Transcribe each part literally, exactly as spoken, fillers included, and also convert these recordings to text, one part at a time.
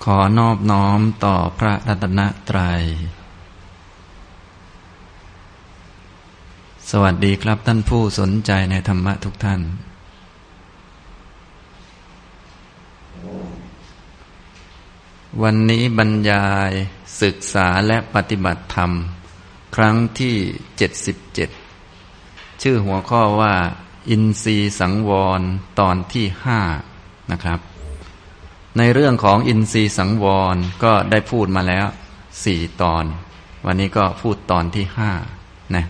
ขอนอบน้อมต่อพระรัตนตรัยสวัสดีครับท่านผู้สนใจในธรรมะทุกท่านวันนี้บรรยายศึกษาและปฏิบัติธรรมครั้งที่เจ็ดสิบเจ็ดชื่อหัวข้อว่าอินทรีย์สังวรตอนที่ห้านะครับในเรื่องของอินทรีย์สังวรก็ได้พูดมาแล้วสี่ตอนวันนี้ก็พูดตอนที่ห้านะ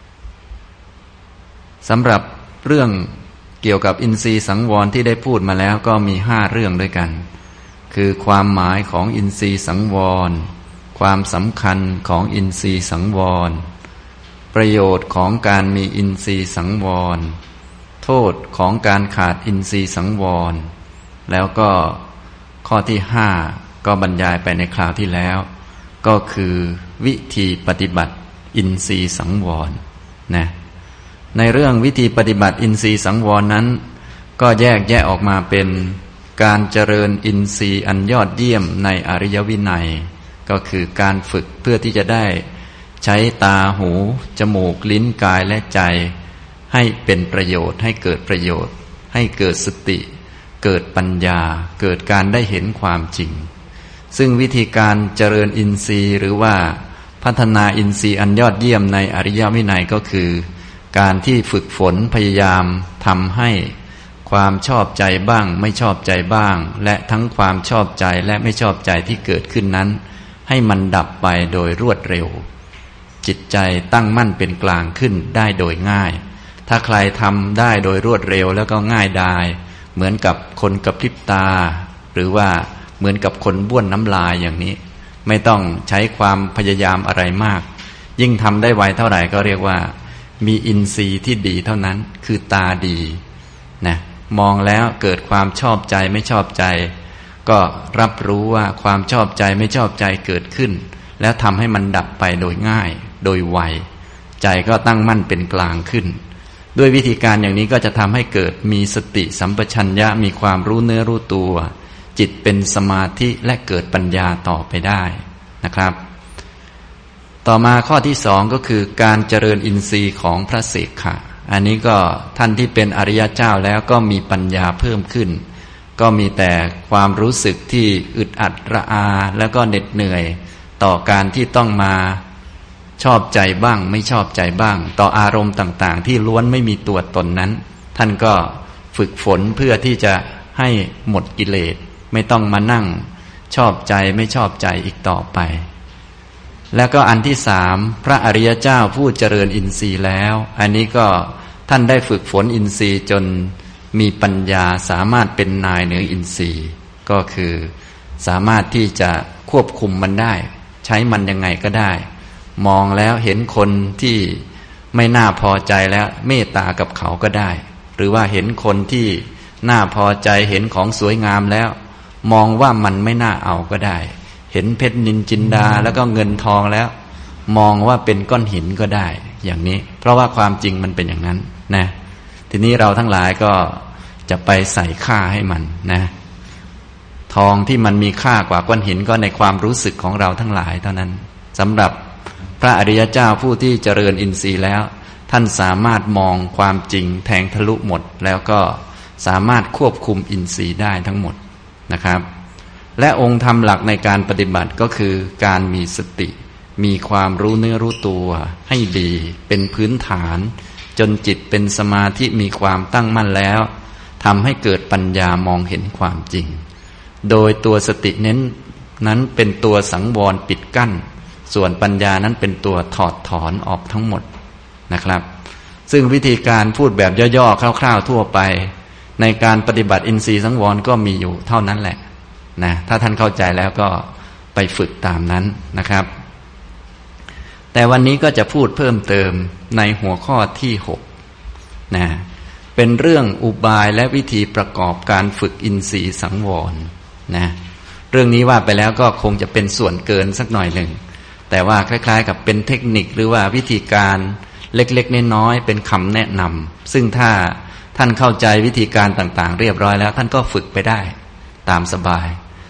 สำหรับเรื่องเกี่ยวกับอินทรีย์สังวรที่ได้พูดมาแล้วก็มีห้าเรื่องด้วยกันคือความหมายของอินทรีย์สังวรความสำคัญของอินทรีย์สังวรประโยชน์ของการมีอินทรีย์สังวรโทษของการขาดอินทรีย์สังวรแล้วก็ข้อที่ห้าก็บรรยายไปในคราวที่แล้วก็คือวิธีปฏิบัติอินทรีย์สังวรนะในเรื่องวิธีปฏิบัติอินทรีย์สังวรนั้นก็แยกแยะออกมาเป็นการเจริญอินทรีย์อันยอดเยี่ยมในอริยวินัยก็คือการฝึกเพื่อที่จะได้ใช้ตาหูจมูกลิ้นกายและใจให้เป็นประโยชน์ให้เกิดประโยชน์ให้เกิดสติเกิดปัญญาเกิดการได้เห็นความจริงซึ่งวิธีการเจริญอินทรีย์หรือว่าพัฒนาอินทรีย์อันยอดเยี่ยมในอริยวินัยก็คือการที่ฝึกฝนพยายามทำให้ความชอบใจบ้างไม่ชอบใจบ้างและทั้งความชอบใจและไม่ชอบใจที่เกิดขึ้นนั้นให้มันดับไปโดยรวดเร็วจิตใจตั้งมั่นเป็นกลางขึ้นได้โดยง่ายถ้าใครทำได้โดยรวดเร็วแล้วก็ง่ายดายเหมือนกับคนกระพริบตาหรือว่าเหมือนกับคนบ้วนน้ำลายอย่างนี้ไม่ต้องใช้ความพยายามอะไรมากยิ่งทำได้ไวเท่าไหร่ก็เรียกว่ามีอินทรีย์ที่ดีเท่านั้นคือตาดีนะมองแล้วเกิดความชอบใจไม่ชอบใจก็รับรู้ว่าความชอบใจไม่ชอบใจเกิดขึ้นแล้วทำให้มันดับไปโดยง่ายโดยไวใจก็ตั้งมั่นเป็นกลางขึ้นด้วยวิธีการอย่างนี้ก็จะทำให้เกิดมีสติสัมปชัญญะมีความรู้เนื้อรู้ตัวจิตเป็นสมาธิและเกิดปัญญาต่อไปได้นะครับต่อมาข้อที่สองก็คือการเจริญอินทรีย์ของพระเสกขะอันนี้ก็ท่านที่เป็นอริยเจ้าแล้วก็มีปัญญาเพิ่มขึ้นก็มีแต่ความรู้สึกที่อึดอัดระอาแล้วก็เหน็ดเหนื่อยต่อการที่ต้องมาชอบใจบ้างไม่ชอบใจบ้างต่ออารมณ์ต่างๆที่ล้วนไม่มีตัวตนนั้นท่านก็ฝึกฝนเพื่อที่จะให้หมดกิเลสไม่ต้องมานั่งชอบใจไม่ชอบใจอีกต่อไปแล้วก็อันที่สามพระอริยเจ้าผู้เจริญอินทรีย์แล้วอันนี้ก็ท่านได้ฝึกฝนอินทรีย์จนมีปัญญาสามารถเป็นนายเหนืออินทรีย์ก็คือสามารถที่จะควบคุมมันได้ใช้มันยังไงก็ได้มองแล้วเห็นคนที่ไม่น่าพอใจแล้วเมตตากับเขาก็ได้หรือว่าเห็นคนที่น่าพอใจเห็นของสวยงามแล้วมองว่ามันไม่น่าเอาก็ได้เห็นเพชรนินจินดาแล้วก็เงินทองแล้วมองว่าเป็นก้อนหินก็ได้อย่างนี้เพราะว่าความจริงมันเป็นอย่างนั้นนะทีนี้เราทั้งหลายก็จะไปใส่ค่าให้มันนะทองที่มันมีค่ากว่าก้อนหินก็ในความรู้สึกของเราทั้งหลายเท่านั้นสำหรับพระอริยเจ้าผู้ที่เจริญอินทรีย์แล้วท่านสามารถมองความจริงแทงทะลุหมดแล้วก็สามารถควบคุมอินทรีย์ได้ทั้งหมดนะครับและองค์ธรรมหลักในการปฏิบัติก็คือการมีสติมีความรู้เนื้อรู้ตัวให้ดีเป็นพื้นฐานจนจิตเป็นสมาธิมีความตั้งมั่นแล้วทำให้เกิดปัญญามองเห็นความจริงโดยตัวสติเน้นนั้นเป็นตัวสังวรปิดกั้นส่วนปัญญานั้นเป็นตัวถอดถอนออกทั้งหมดนะครับซึ่งวิธีการพูดแบบย่อๆคร่าวๆทั่วไปในการปฏิบัติอินทรีย์สังวรก็มีอยู่เท่านั้นแหละนะถ้าท่านเข้าใจแล้วก็ไปฝึกตามนั้นนะครับแต่วันนี้ก็จะพูดเพิ่มเติมในหัวข้อที่หกนะเป็นเรื่องอุบายและวิธีประกอบการฝึกอินทรีย์สังวรนะเรื่องนี้ว่าไปแล้วก็คงจะเป็นส่วนเกินสักหน่อยหนึ่งแต่ว่าคล้ายๆกับเป็นเทคนิคหรือว่าวิธีการเล็กๆน้อยๆเป็นคำแนะนำซึ่งถ้าท่านเข้าใจวิธีการต่างๆเรียบร้อยแล้วท่านก็ฝึกไปได้ตามสบาย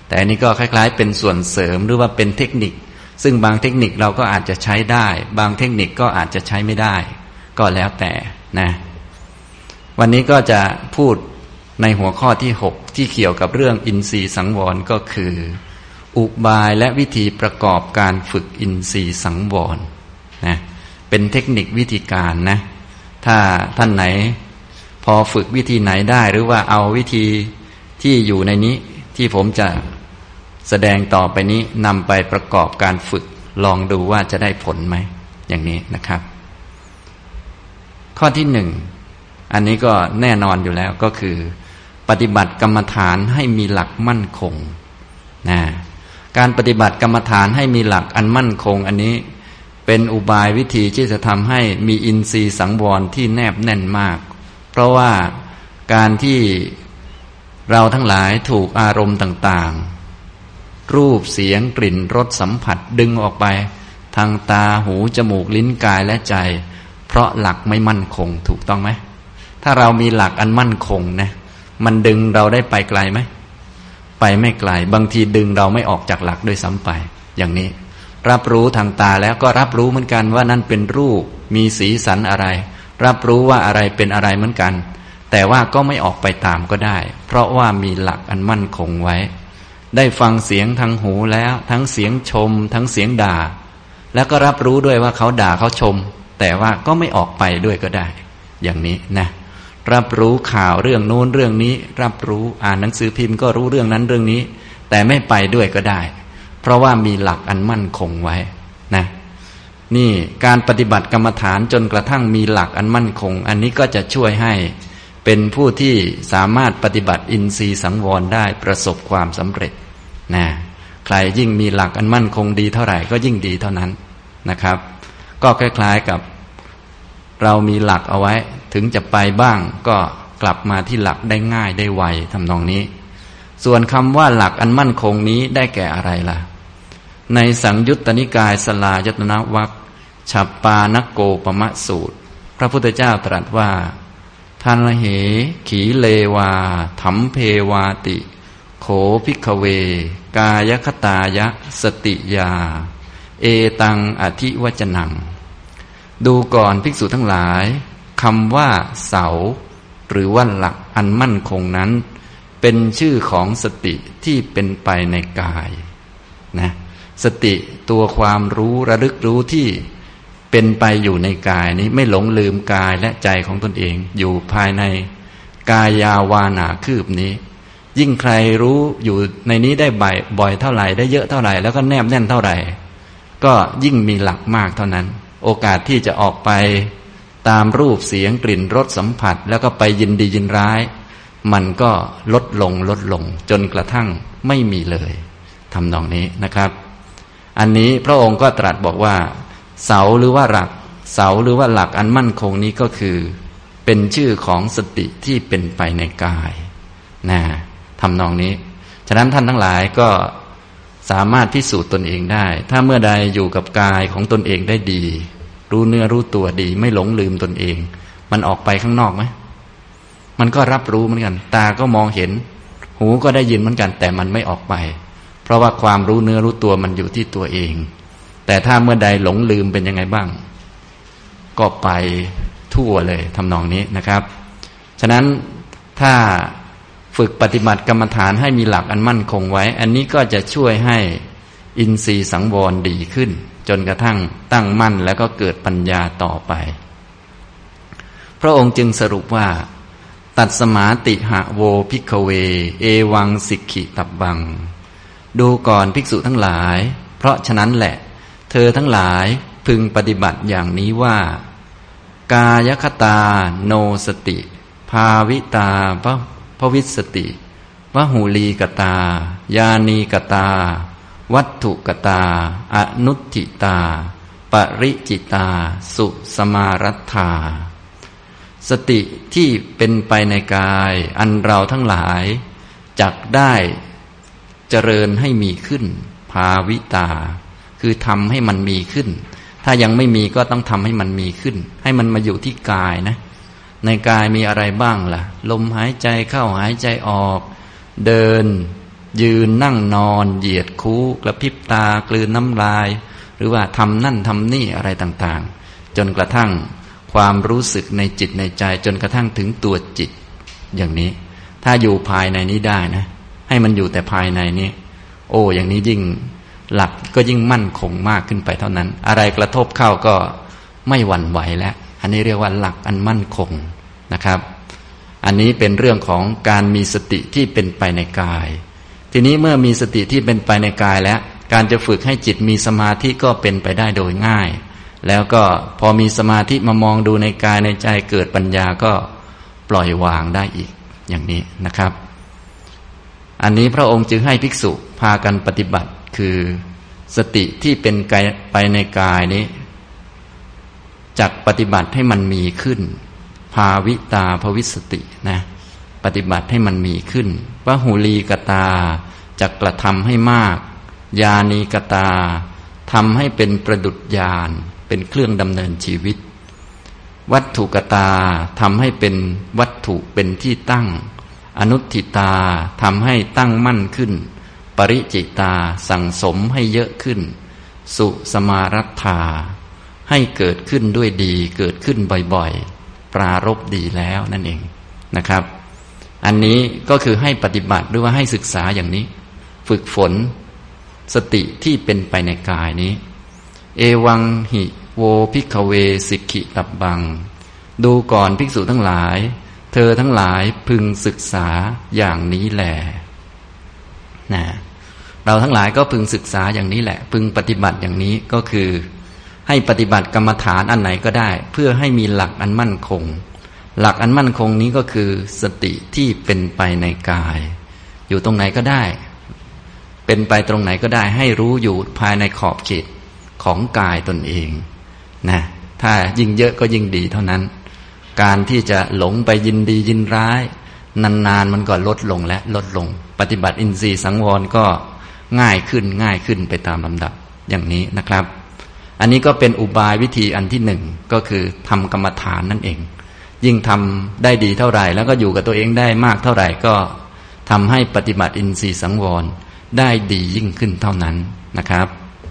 แต่อันนี้ก็คล้ายๆเป็นส่วนเสริมหรือว่าเป็นเทคนิคซึ่งบางเทคนิคเราก็อาจจะใช้ได้บางเทคนิคก็อาจจะใช้ไม่ได้ก็แล้วแต่นะวันนี้ก็จะพูดในหัวข้อที่หกที่เกี่ยวกับเรื่องอินทรีย์สังวรก็คืออุบายและวิธีประกอบการฝึกอินทรีย์สังวรนะเป็นเทคนิควิธีการนะถ้าท่านไหนพอฝึกวิธีไหนได้หรือว่าเอาวิธีที่อยู่ในนี้ที่ผมจะแสดงต่อไปนี้นำไปประกอบการฝึกลองดูว่าจะได้ผลไหมอย่างนี้นะครับข้อที่หนึ่งอันนี้ก็แน่นอนอยู่แล้วก็คือปฏิบัติกรรมฐานให้มีหลักมั่นคงนะการปฏิบัติกรรมฐานให้มีหลักอันมั่นคงอันนี้เป็นอุบายวิธีที่จะทำให้มีอินทรีย์สังวรที่แนบแน่นมากเพราะว่าการที่เราทั้งหลายถูกอารมณ์ต่างๆรูปเสียงกลิ่นรสสัมผัสดึงออกไปทางตาหูจมูกลิ้นกายและใจเพราะหลักไม่มั่นคงถูกต้องไหมถ้าเรามีหลักอันมั่นคงนะมันดึงเราได้ไปไกลไหมไปไม่ไกลบางทีดึงเราไม่ออกจากหลักด้วยซ้ำไปอย่างนี้รับรู้ทางตาแล้วก็รับรู้เหมือนกันว่านั่นเป็นรูปมีสีสันอะไรรับรู้ว่าอะไรเป็นอะไรเหมือนกันแต่ว่าก็ไม่ออกไปตามก็ได้เพราะว่ามีหลักอันมั่นคงไว้ได้ฟังเสียงทางหูแล้วทั้งเสียงชมทั้งเสียงด่าแล้วก็รับรู้ด้วยว่าเขาด่าเขาชมแต่ว่าก็ไม่ออกไปด้วยก็ได้อย่างนี้นะรับรู้ข่าวเรื่องโน้นเรื่องนี้รับรู้อ่านหนังสือพิมพ์ก็รู้เรื่องนั้นเรื่องนี้แต่ไม่ไปด้วยก็ได้เพราะว่ามีหลักอันมั่นคงไว้นะนี่การปฏิบัติกรรมฐานจนกระทั่งมีหลักอันมั่นคงอันนี้ก็จะช่วยให้เป็นผู้ที่สามารถปฏิบัติอินทรีย์สังวรได้ประสบความสำเร็จนะใครยิ่งมีหลักอันมั่นคงดีเท่าไหร่ก็ยิ่งดีเท่านั้นนะครับก็คล้ายๆกับเรามีหลักเอาไว้ถึงจะไปบ้างก็กลับมาที่หลักได้ง่ายได้ไวทำนองนี้ส่วนคำว่าหลักอันมั่นคงนี้ได้แก่อะไรล่ะในสังยุตตนิกายสลายตนะวรรคฉัปปานโกปมะสูตรพระพุทธเจ้าตรัสว่าทันเหขีเลวาถัมเพวาติโขภิกขเวกายคตายะสติยาเอตังอธิวจนังดูก่อนภิกษุทั้งหลายคำว่าเสาหรือว่าหลักอันมั่นคงนั้นเป็นชื่อของสติที่เป็นไปในกายนะสติตัวความรู้ระลึกรู้ที่เป็นไปอยู่ในกายนี้ไม่หลงลืมกายและใจของตนเองอยู่ภายในกายาวานาคืบนี้ยิ่งใครรู้อยู่ในนี้ได้บ่อยบ่อยเท่าไหร่ได้เยอะเท่าไหร่แล้วก็แนบแน่นเท่าไหร่ก็ยิ่งมีหลักมากเท่านั้นโอกาสที่จะออกไปตามรูปเสียงกลิ่นรสสัมผัสแล้วก็ไปยินดียินร้ายมันก็ลดลงลดลงจนกระทั่งไม่มีเลยทำนองนี้นะครับอันนี้พระองค์ก็ตรัสบอกว่าเสาหรือว่าหลักเสาหรือว่าหลักอันมั่นคงนี้ก็คือเป็นชื่อของสติที่เป็นไปในกายนะทำนองนี้ฉะนั้นท่านทั้งหลายก็สามารถพิสูจน์ตนเองได้ถ้าเมื่อใดอยู่กับกายของตนเองได้ดีรู้เนื้อรู้ตัวดีไม่หลงลืมตนเองมันออกไปข้างนอกไหมมันก็รับรู้เหมือนกันตาก็มองเห็นหูก็ได้ยินเหมือนกันแต่มันไม่ออกไปเพราะว่าความรู้เนื้อรู้ตัวมันอยู่ที่ตัวเองแต่ถ้าเมื่อใดหลงลืมเป็นยังไงบ้างก็ไปทั่วเลยทำนองนี้นะครับฉะนั้นถ้าฝึกปฏิบัติกรรมฐานให้มีหลักอันมั่นคงไว้อันนี้ก็จะช่วยให้อินทรีย์สังวรดีขึ้นจนกระทั่งตั้งมั่นแล้วก็เกิดปัญญาต่อไปพระองค์จึงสรุปว่าตัดสมาติหะโวภิกขเวเอวังสิกขิตับบังดูก่อนภิกษุทั้งหลายเพราะฉะนั้นแหละเธอทั้งหลายพึงปฏิบัติอย่างนี้ว่ากายคตาโนสติภาวิตาภวิสติวหูลีกตายานีกตาวัตถุกตาอนุตติตาปริจิตาสุสมารัตถาสติที่เป็นไปในกายอันเราทั้งหลายจักได้เจริญให้มีขึ้นภาวิตาคือทำให้มันมีขึ้นถ้ายังไม่มีก็ต้องทำให้มันมีขึ้นให้มันมาอยู่ที่กายนะในกายมีอะไรบ้างล่ะลมหายใจเข้าหายใจออกเดินยืนนั่งนอนเหยียดคู้กระพริบตากลืนน้ำลายหรือว่าทำนั่นทำนี่อะไรต่างๆจนกระทั่งความรู้สึกในจิตในใจจนกระทั่งถึงตัวจิตอย่างนี้ถ้าอยู่ภายในนี้ได้นะให้มันอยู่แต่ภายในนี้โอ้อย่างนี้ยิ่งหลักก็ยิ่งมั่นคงมากขึ้นไปเท่านั้นอะไรกระทบเข้าก็ไม่หวั่นไหวแล้วอันนี้เรียกว่าหลักอันมั่นคงนะครับอันนี้เป็นเรื่องของการมีสติที่เป็นไปในกายทีนี้เมื่อมีสติที่เป็นไปในกายแล้วการจะฝึกให้จิตมีสมาธิก็เป็นไปได้โดยง่ายแล้วก็พอมีสมาธิมามองดูในกายในใจเกิดปัญญาก็ปล่อยวางได้อีกอย่างนี้นะครับอันนี้พระองค์จึงให้ภิกษุพากันปฏิบัติคือสติที่เป็นไปในกายนี้จักปฏิบัติให้มันมีขึ้นภาวิตาภวิสตินะปฏิบัติให้มันมีขึ้นวหุลีกตาจักกระทำให้มากญาณีกตาทำให้เป็นประดุจญาณเป็นเครื่องดำเนินชีวิตวัตถุกตาทำให้เป็นวัตถุเป็นที่ตั้งอนุทิตาทำให้ตั้งมั่นขึ้นปริจิตาสั่งสมให้เยอะขึ้นสุสมารัตถาให้เกิดขึ้นด้วยดีเกิดขึ้นบ่อยๆปรารภดีแล้วนั่นเองนะครับอันนี้ก็คือให้ปฏิบัติหรือว่าให้ศึกษาอย่างนี้ฝึกฝนสติที่เป็นไปในกายนี้เอวังหิโวภิกขเวสิกขิตับบังดูก่อนภิกษุทั้งหลายเธอทั้งหลายพึงศึกษาอย่างนี้แหละนะเราทั้งหลายก็พึงศึกษาอย่างนี้แหละพึงปฏิบัติอย่างนี้ก็คือให้ปฏิบัติกรรมฐานอันไหนก็ได้เพื่อให้มีหลักอันมั่นคงหลักอันมั่นคงนี้ก็คือสติที่เป็นไปในกายอยู่ตรงไหนก็ได้เป็นไปตรงไหนก็ได้ให้รู้อยู่ภายในขอบเขตของกายตนเองนะถ้ายิ่งเยอะก็ยิ่งดีเท่านั้นการที่จะหลงไปยินดียินร้ายนานๆมันก็ลดลงและลดลงปฏิบัติอินทรีย์สังวรก็ง่ายขึ้นง่ายขึ้นไปตามลำดับอย่างนี้นะครับอันนี้ก็เป็นอุบายวิธีอันที่หนึ่งก็คือทำกรรมฐานนั่นเองยิ่งทำได้ดีเท่าไหร่แล้วก็อยู่กับตัวเองได้มากเท่าไหร่ก็ทำให้ปฏิบัติอินทรีย์สังวรได้ดียิ่งขึ้นเท่านั้นนะครับ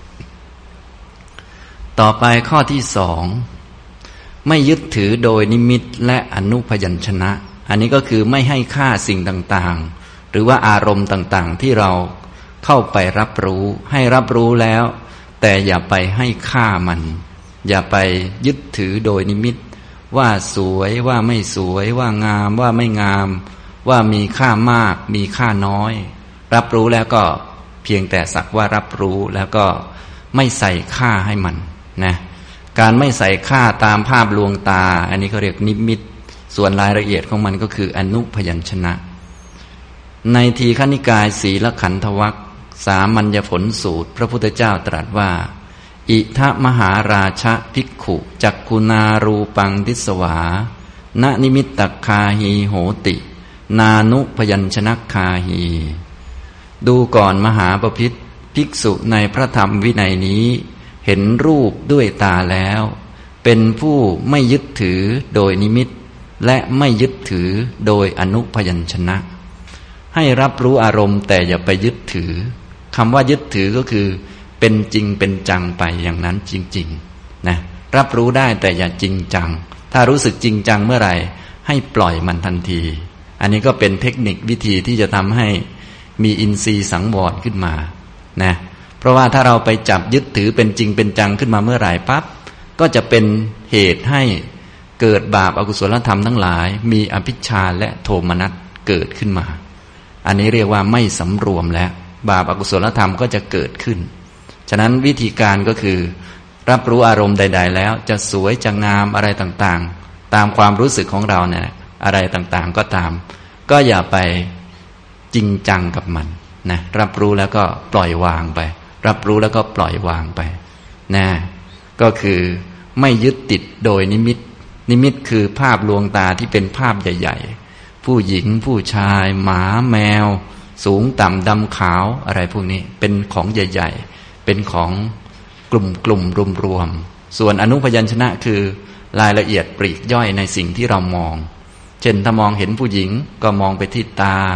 ต่อไปข้อที่สองไม่ยึดถือโดยนิมิตและอนุพยัญชนะอันนี้ก็คือไม่ให้ค่าสิ่งต่างๆหรือว่าอารมณ์ต่างๆที่เราเข้าไปรับรู้ให้รับรู้แล้วแต่อย่าไปให้ค่ามันอย่าไปยึดถือโดยนิมิตว่าสวยว่าไม่สวยว่างามว่าไม่งามว่ามีค่ามากมีค่าน้อยรับรู้แล้วก็เพียงแต่สักว่ารับรู้แล้วก็ไม่ใส่ค่าให้มันนะการไม่ใส่ค่าตามภาพลวงตาอันนี้เขาเรียกนิมิตส่วนรายละเอียดของมันก็คืออนุพยัญชนะในทีฆนิกายสีลขันธวรรคสามัญญผลสูตรพระพุทธเจ้าตรัสว่าอิทะมหาราชภิกขุจักขุนารูปังทิสวาณนิมิตตคาหีโหตินานุพยัญชนะคาหีดูก่อนมหาบพิตรภิกษุในพระธรรมวินัยนี้เห็นรูปด้วยตาแล้วเป็นผู้ไม่ยึดถือโดยนิมิตและไม่ยึดถือโดยอนุพยัญชนะให้รับรู้อารมณ์แต่อย่าไปยึดถือคำว่ายึดถือก็คือเป็นจริงเป็นจังไปอย่างนั้นจริงๆนะรับรู้ได้แต่อย่าจริงจังถ้ารู้สึกจริงจังเมื่อไหร่ให้ปล่อยมันทันทีอันนี้ก็เป็นเทคนิควิธีที่จะทำให้มีอินทรีย์สังวรขึ้นมานะเพราะว่าถ้าเราไปจับยึดถือเป็นจริงเป็นจังขึ้นมาเมื่อไหร่ปั๊บก็จะเป็นเหตุให้เกิดบาปอกุศลธรรมทั้งหลายมีอภิชฌาและโทมนัสเกิดขึ้นมาอันนี้เรียกว่าไม่สำรวมแล้วบาปอกุศลธรรมก็จะเกิดขึ้นฉะนั้นวิธีการก็คือรับรู้อารมณ์ใดๆแล้วจะสวยจะงามอะไรต่างๆตามความรู้สึกของเราเนี่ยอะไรต่างๆก็ตามก็อย่าไปจริงจังกับมันนะรับรู้แล้วก็ปล่อยวางไปรับรู้แล้วก็ปล่อยวางไปนะก็คือไม่ยึดติดโดยนิมิตนิมิตคือภาพลวงตาที่เป็นภาพใหญ่ๆผู้หญิงผู้ชายหมาแมวสูงต่ำดำขาวอะไรพวกนี้เป็นของใหญ่ๆเป็นของกลุ่มๆรวมๆส่วนอนุพยัญชนะคือรายละเอียดปลีกย่อยในสิ่งที่เรามองเช่นถ้ามองเห็นผู้หญิงก็มองไปที่ตา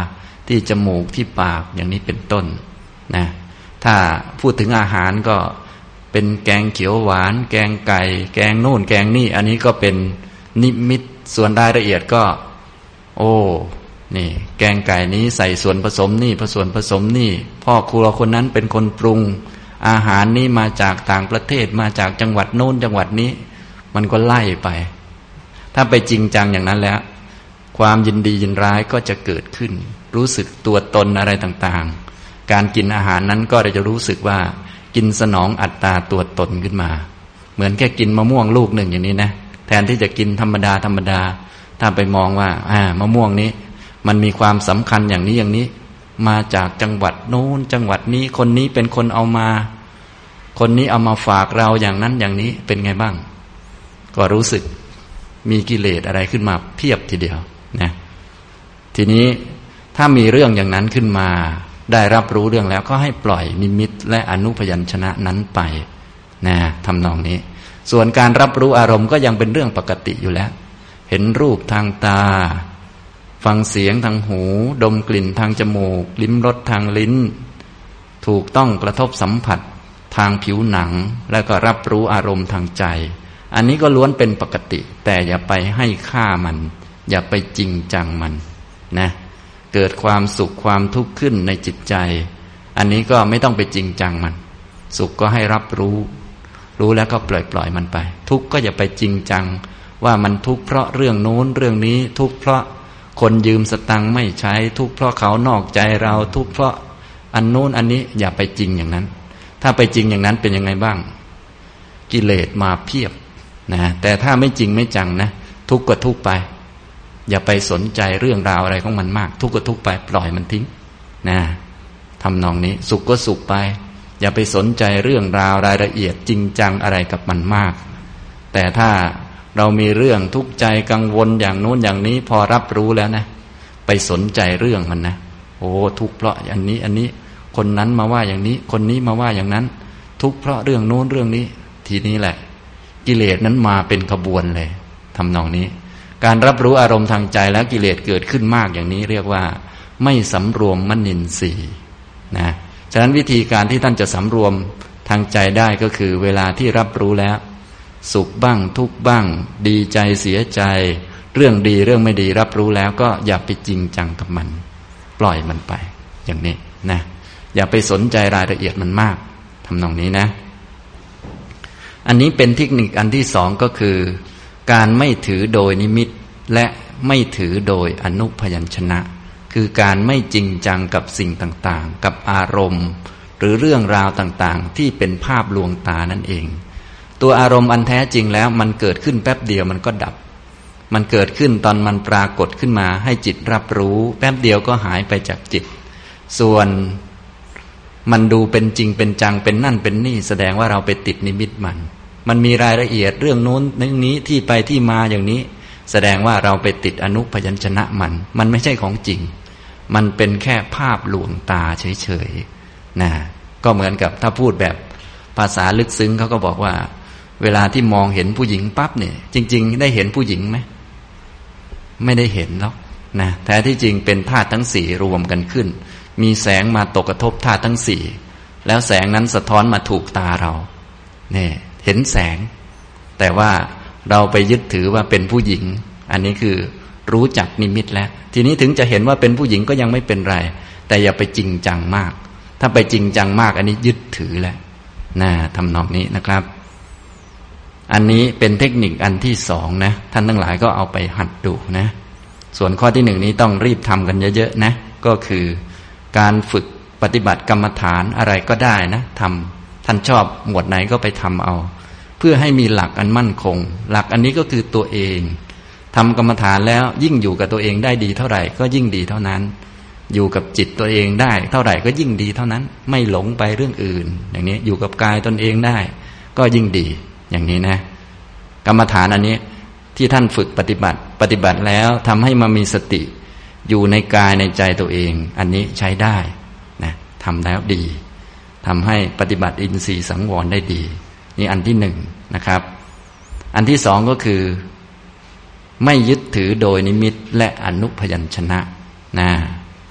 ที่จมูกที่ปากอย่างนี้เป็นต้นนะถ้าพูดถึงอาหารก็เป็นแกงเขียวหวานแกงไก่แกงโน่นแกงนี่อันนี้ก็เป็นนิมิตส่วนรายละเอียดก็โอ้นี่แกงไก่นี้ใส่ส่วนผสมนี่ผสมผสมนี่พ่อครัวคนนั้นเป็นคนปรุงอาหารนี้มาจากต่างประเทศมาจากจังหวัดโน้นจังหวัดนี้มันก็ไล่ไปถ้าไปจริงจังอย่างนั้นแล้วความยินดียินร้ายก็จะเกิดขึ้นรู้สึกตัวตนอะไรต่างๆการกินอาหารนั้นก็จะรู้สึกว่ากินสนองอัตตาตัวตนขึ้นมาเหมือนแค่กินมะม่วงลูกหนึ่งอย่างนี้นะแทนที่จะกินธรรมดาธรรมดาถ้าไปมองว่าอ่ามะม่วงนี้มันมีความสำคัญอย่างนี้อย่างนี้มาจากจังหวัดโน้นจังหวัดนี้คนนี้เป็นคนเอามาคนนี้เอามาฝากเราอย่างนั้นอย่างนี้เป็นไงบ้างก็รู้สึกมีกิเลสอะไรขึ้นมาเพียบทีเดียวนะทีนี้ถ้ามีเรื่องอย่างนั้นขึ้นมาได้รับรู้เรื่องแล้วก็ให้ปล่อยนิมิตและอนุพยัญชนะนั้นไปนะทำนองนี้ส่วนการรับรู้อารมณ์ก็ยังเป็นเรื่องปกติอยู่แล้วเห็นรูปทางตาฟังเสียงทางหูดมกลิ่นทางจมูกลิ้มรสทางลิ้นถูกต้องกระทบสัมผัสทางผิวหนังแล้วก็รับรู้อารมณ์ทางใจอันนี้ก็ล้วนเป็นปกติแต่อย่าไปให้ค่ามันอย่าไปจริงจังมันนะเกิดความสุขความทุกข์ขึ้นในจิตใจอันนี้ก็ไม่ต้องไปจริงจังมันสุขก็ให้รับรู้รู้แล้วก็ปล่อยปล่อยมันไปทุกข์ก็อย่าไปจริงจังว่ามันทุกข์เพราะเรื่องโน้นเรื่องนี้ทุกข์เพราะคนยืมสตังค์ไม่ใช้ทุกข์เพราะเขานอกใจเราทุกข์เพราะอันโน้นอันนี้อย่าไปจริงอย่างนั้นถ้าไปจริงอย่างนั้นเป็นยังไงบ้างกิเลสมาเพียบนะแต่ถ้าไม่จริงไม่จังนะทุกข์ก็ทุกข์ไปอย่าไปสนใจเรื่องราวอะไรของมันมากทุกข์ก็ทุกข์ไปปล่อยมันทิ้งนะทำนองนี้สุขก็สุขไปอย่าไปสนใจเรื่องราวรายละเอียดจริงจังอะไรกับมันมากแต่ถ้าเรามีเรื่องทุกข์ใจกังวลอย่างโน้นอย่างนี้พอรับรู้แล้วนะไปสนใจเรื่องมันนะโอ้ทุกข์เพราะอันนี้อันนี้คนนั้นมาว่าอย่างนี้คนนี้มาว่าอย่างนั้นทุกข์เพราะเรื่องโน้นเรื่องนี้ทีนี้แหละกิเลสนั้นมาเป็นขบวนเลยทำนองนี้การรับรู้อารมณ์ทางใจแล้วกิเลสเกิดขึ้นมากอย่างนี้เรียกว่าไม่สำรวมมนินทรีย์นะฉะนั้นวิธีการที่ท่านจะสำรวมทางใจได้ก็คือเวลาที่รับรู้แล้วสุขบ้างทุกข์บ้างดีใจเสียใจเรื่องดีเรื่องไม่ดีรับรู้แล้วก็อย่าไปจริงจังกับมันปล่อยมันไปอย่างนี้นะอย่าไปสนใจรายละเอียดมันมากทำนองนี้นะอันนี้เป็นเทคนิคอันที่สองก็คือการไม่ถือโดยนิมิตและไม่ถือโดยอนุพยัญชนะคือการไม่จริงจังกับสิ่งต่างๆกับอารมณ์หรือเรื่องราวต่างๆที่เป็นภาพลวงตานั่นเองตัวอารมณ์อันแท้จริงแล้วมันเกิดขึ้นแป๊บเดียวมันก็ดับมันเกิดขึ้นตอนมันปรากฏขึ้นมาให้จิตรับรู้แป๊บเดียวก็หายไปจากจิตส่วนมันดูเป็นจริงเป็นจังเป็นนั่นเป็นนี่แสดงว่าเราไปติดนิมิตมันมันมีรายละเอียดเรื่องโน้นเรื่องนี้ที่ไปที่มาอย่างนี้แสดงว่าเราไปติดอนุพยัญชนะมันมันไม่ใช่ของจริงมันเป็นแค่ภาพลวงตาเฉยๆนะก็เหมือนกับถ้าพูดแบบภาษาลึกซึ้งเขาก็บอกว่าเวลาที่มองเห็นผู้หญิงปั๊บเนี่ยจริงๆได้เห็นผู้หญิงไหมไม่ได้เห็นหรอกนะแท้ที่จริงเป็นธาตุทั้งสี่รวมกันขึ้นมีแสงมาตกกระทบธาตุทั้งสี่แล้วแสงนั้นสะท้อนมาถูกตาเราเนี่ยเห็นแสงแต่ว่าเราไปยึดถือว่าเป็นผู้หญิงอันนี้คือรู้จักนิมิตแล้วทีนี้ถึงจะเห็นว่าเป็นผู้หญิงก็ยังไม่เป็นไรแต่อย่าไปจริงจังมากถ้าไปจริงจังมากอันนี้ยึดถือแล้วนะทำนองนี้นะครับอันนี้เป็นเทคนิคอันที่สองนะท่านทั้งหลายก็เอาไปหัดดูนะส่วนข้อที่หนึ่งนี้ต้องรีบทำกันเยอะๆนะก็คือการฝึกปฏิบัติกรรมฐานอะไรก็ได้นะทำท่านชอบหมวดไหนก็ไปทำเอาเพื่อให้มีหลักอันมั่นคงหลักอันนี้ก็คือตัวเองทำกรรมฐานแล้วยิ่งอยู่กับตัวเองได้ดีเท่าไหร่ก็ยิ่งดีเท่านั้นอยู่กับจิตตัวเองได้เท่าไหร่ก็ยิ่งดีเท่านั้นไม่หลงไปเรื่องอื่นอย่างนี้อยู่กับกายตนเองได้ก็ยิ่งดีอย่างนี้นะกรรมฐานอันนี้ที่ท่านฝึกปฏิบัติปฏิบัติแล้วทำให้มามีสติอยู่ในกายในใจตัวเองอันนี้ใช้ได้นะทำแล้วดีทำให้ปฏิบัติอินทรีย์สังวรได้ดีนี่อันที่หนึ่งนะครับอันที่สองก็คือไม่ยึดถือโดยนิมิตและอนุพยัญชนะนะ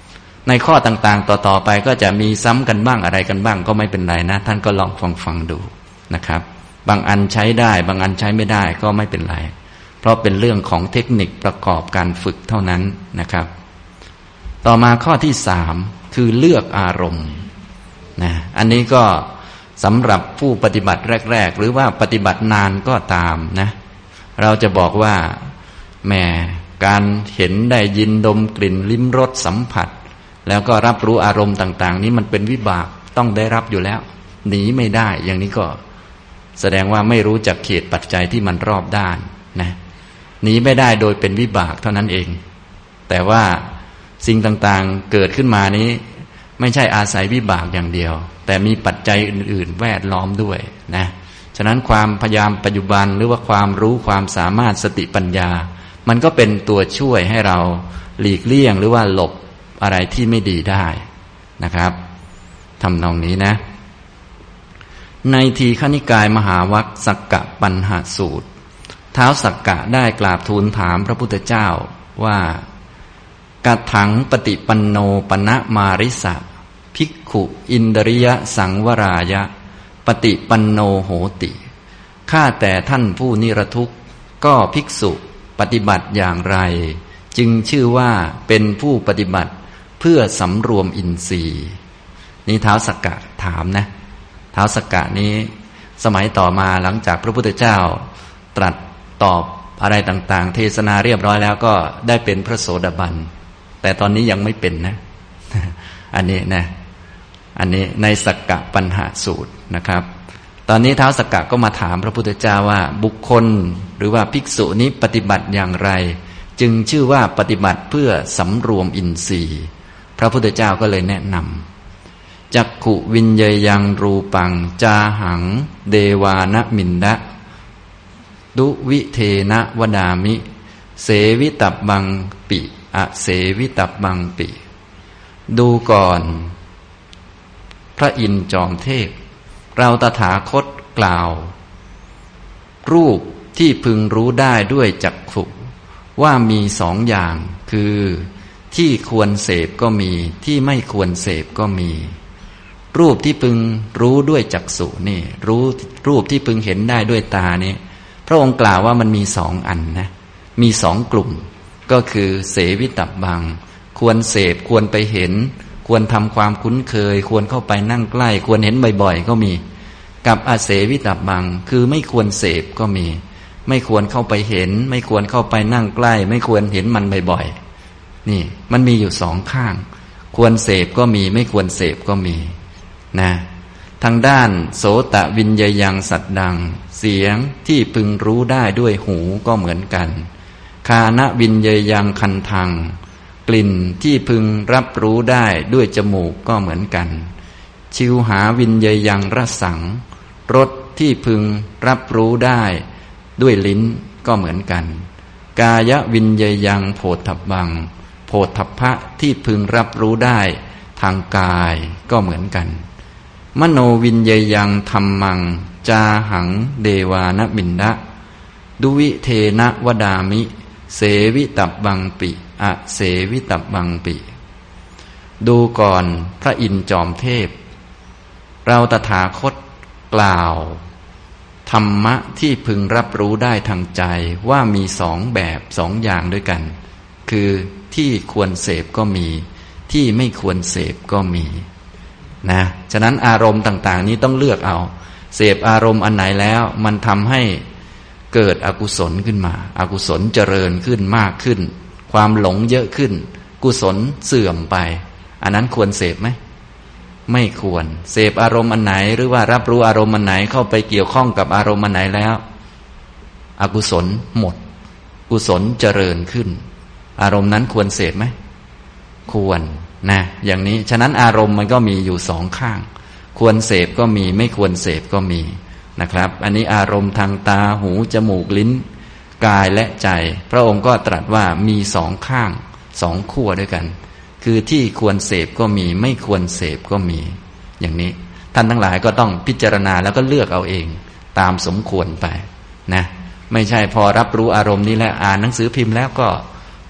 ในข้อต่างๆต่อๆไปก็จะมีซ้ำกันบ้างอะไรกันบ้างก็ไม่เป็นไรนะท่านก็ลองฟังฟังดูนะครับบางอันใช้ได้บางอันใช้ไม่ได้ก็ไม่เป็นไรเพราะเป็นเรื่องของเทคนิคประกอบการฝึกเท่านั้นนะครับต่อมาข้อที่สามคือเลือกอารมณ์นะอันนี้ก็สำหรับผู้ปฏิบัติแรกๆหรือว่าปฏิบัตินานก็ตามนะเราจะบอกว่าแหมการเห็นได้ยินดมกลิ่นลิ้มรสสัมผัสแล้วก็รับรู้อารมณ์ต่างๆนี้มันเป็นวิบากต้องได้รับอยู่แล้วหนีไม่ได้อย่างนี้ก็แสดงว่าไม่รู้จักเขตปัจจัยที่มันรอบด้านนะหนีไม่ได้โดยเป็นวิบากเท่านั้นเองแต่ว่าสิ่งต่างๆเกิดขึ้นมานี้ไม่ใช่อาศัยวิบากอย่างเดียวแต่มีปัจจัยอื่นๆแวดล้อมด้วยนะฉะนั้นความพยายามปัจจุบันหรือว่าความรู้ความสามารถสติปัญญามันก็เป็นตัวช่วยให้เราหลีกเลี่ยงหรือว่าหลบอะไรที่ไม่ดีได้นะครับทำนองนี้นะในทีฆนิกายมหาวรรคสักกะปัญหาสูตรท้าวสักกะได้กราบทูลถามพระพุทธเจ้าว่ากัถังปฏิปันโนปณมาริสะภิกขุอินดริยสังวรายะปฏิปันโนโหติข้าแต่ท่านผู้นิรทุกข์ก็ภิกษุปฏิบัติอย่างไรจึงชื่อว่าเป็นผู้ปฏิบัติเพื่อสำรวมอินทรีย์นี่ท้าวสักกะถามนะท้าวสักกะนี้สมัยต่อมาหลังจากพระพุทธเจ้าตรัสตอบอะไรต่างๆเทศนาเรียบร้อยแล้วก็ได้เป็นพระโสดาบันแต่ตอนนี้ยังไม่เป็นนะอันนี้นะอันนี้ในสักกะปัญหาสูตรนะครับตอนนี้ท้าวสักกะก็มาถามพระพุทธเจ้าว่าบุคคลหรือว่าภิกษุนี้ปฏิบัติอย่างไรจึงชื่อว่าปฏิบัติเพื่อสำรวมอินทรีย์พระพุทธเจ้าก็เลยแนะนำจักขุวิญญายังรูปังจาหังเดวานมินดะดุวิเทนะวดามิเสวิตับบังปิอเสวิตับบังปิดูก่อนพระอินทร์จอมเทพเราตถาคตกล่าวรูปที่พึงรู้ได้ด้วยจักขุว่ามีสองอย่างคือที่ควรเสพก็มีที่ไม่ควรเสพก็มีรูปที่พึงรู้ด้วยจักษุนี่รู้รูปที่พึงเห็นได้ด้วยตานี่พระองค์กล่าวว่ามันมีสองอันนะมีสองกลุ่มก็คือเสวิตับบังควรเสพควรไปเห็นควรทำความคุ้นเคยควรเข้าไปนั่งใกล้ควรเห็นบ่อยๆก็มีกับอเสวิตับบังคือไม่ควรเสพก็มีไม่ควรเข้าไปเห็นไม่ควรเข้าไปนั่งใกล้ไม่ควรเห็นมันบ่อยๆนี่มันมีอยู่สองข้างควรเสพก็มีไม่ควรเสพก็มีนะทางด้านโสตวิญญายังสัตดังเสียงที่พึงรู้ได้ด้วยหูก็เหมือนกันคานวิญญายังคันทังกลิ่นที่พึงรับรู้ได้ด้วยจมูกก็เหมือนกันชิวหาวิญญายังรสังรสที่พึงรับรู้ได้ด้วยลิ้นก็เหมือนกันกายวิญญายังโผฏฐัพพังโผฏฐัพพะที่พึงรับรู้ได้ทางกายก็เหมือนกันมโนวิญญายังธัมมังจาหังเดวานมินดะดุวิเทนะวดามิเสวิตับบังปิอเสวิตับบังปิดูก่อนพระอินทร์จอมเทพเราตถาคตกล่าวธรรมะที่พึงรับรู้ได้ทางใจว่ามีสองแบบสองอย่างด้วยกันคือที่ควรเสพก็มีที่ไม่ควรเสพก็มีนะฉะนั้นอารมณ์ต่างๆนี้ต้องเลือกเอาเสพอารมณ์อันไหนแล้วมันทำให้เกิดอกุศลขึ้นมาอกุศลเจริญขึ้นมากขึ้นความหลงเยอะขึ้นกุศลเสื่อมไปอันนั้นควรเสพไหมไม่ควรเสพอารมณ์อันไหนหรือว่ารับรู้อารมณ์อันไหนเข้าไปเกี่ยวข้องกับอารมณ์อันไหนแล้วอกุศลหมดกุศลเจริญขึ้นอารมณ์นั้นควรเสพไหมควรนะอย่างนี้ฉะนั้นอารมณ์มันก็มีอยู่สองข้างควรเสพก็มีไม่ควรเสพก็มีนะครับอันนี้อารมณ์ทางตาหูจมูกลิ้นกายและใจพระองค์ก็ตรัสว่ามีสองข้างสองขั้วด้วยกันคือที่ควรเสพก็มีไม่ควรเสพก็มีอย่างนี้ท่านทั้งหลายก็ต้องพิจารณาแล้วก็เลือกเอาเองตามสมควรไปนะไม่ใช่พอรับรู้อารมณ์นี้แล้วอ่านหนังสือพิมพ์แล้วก็พ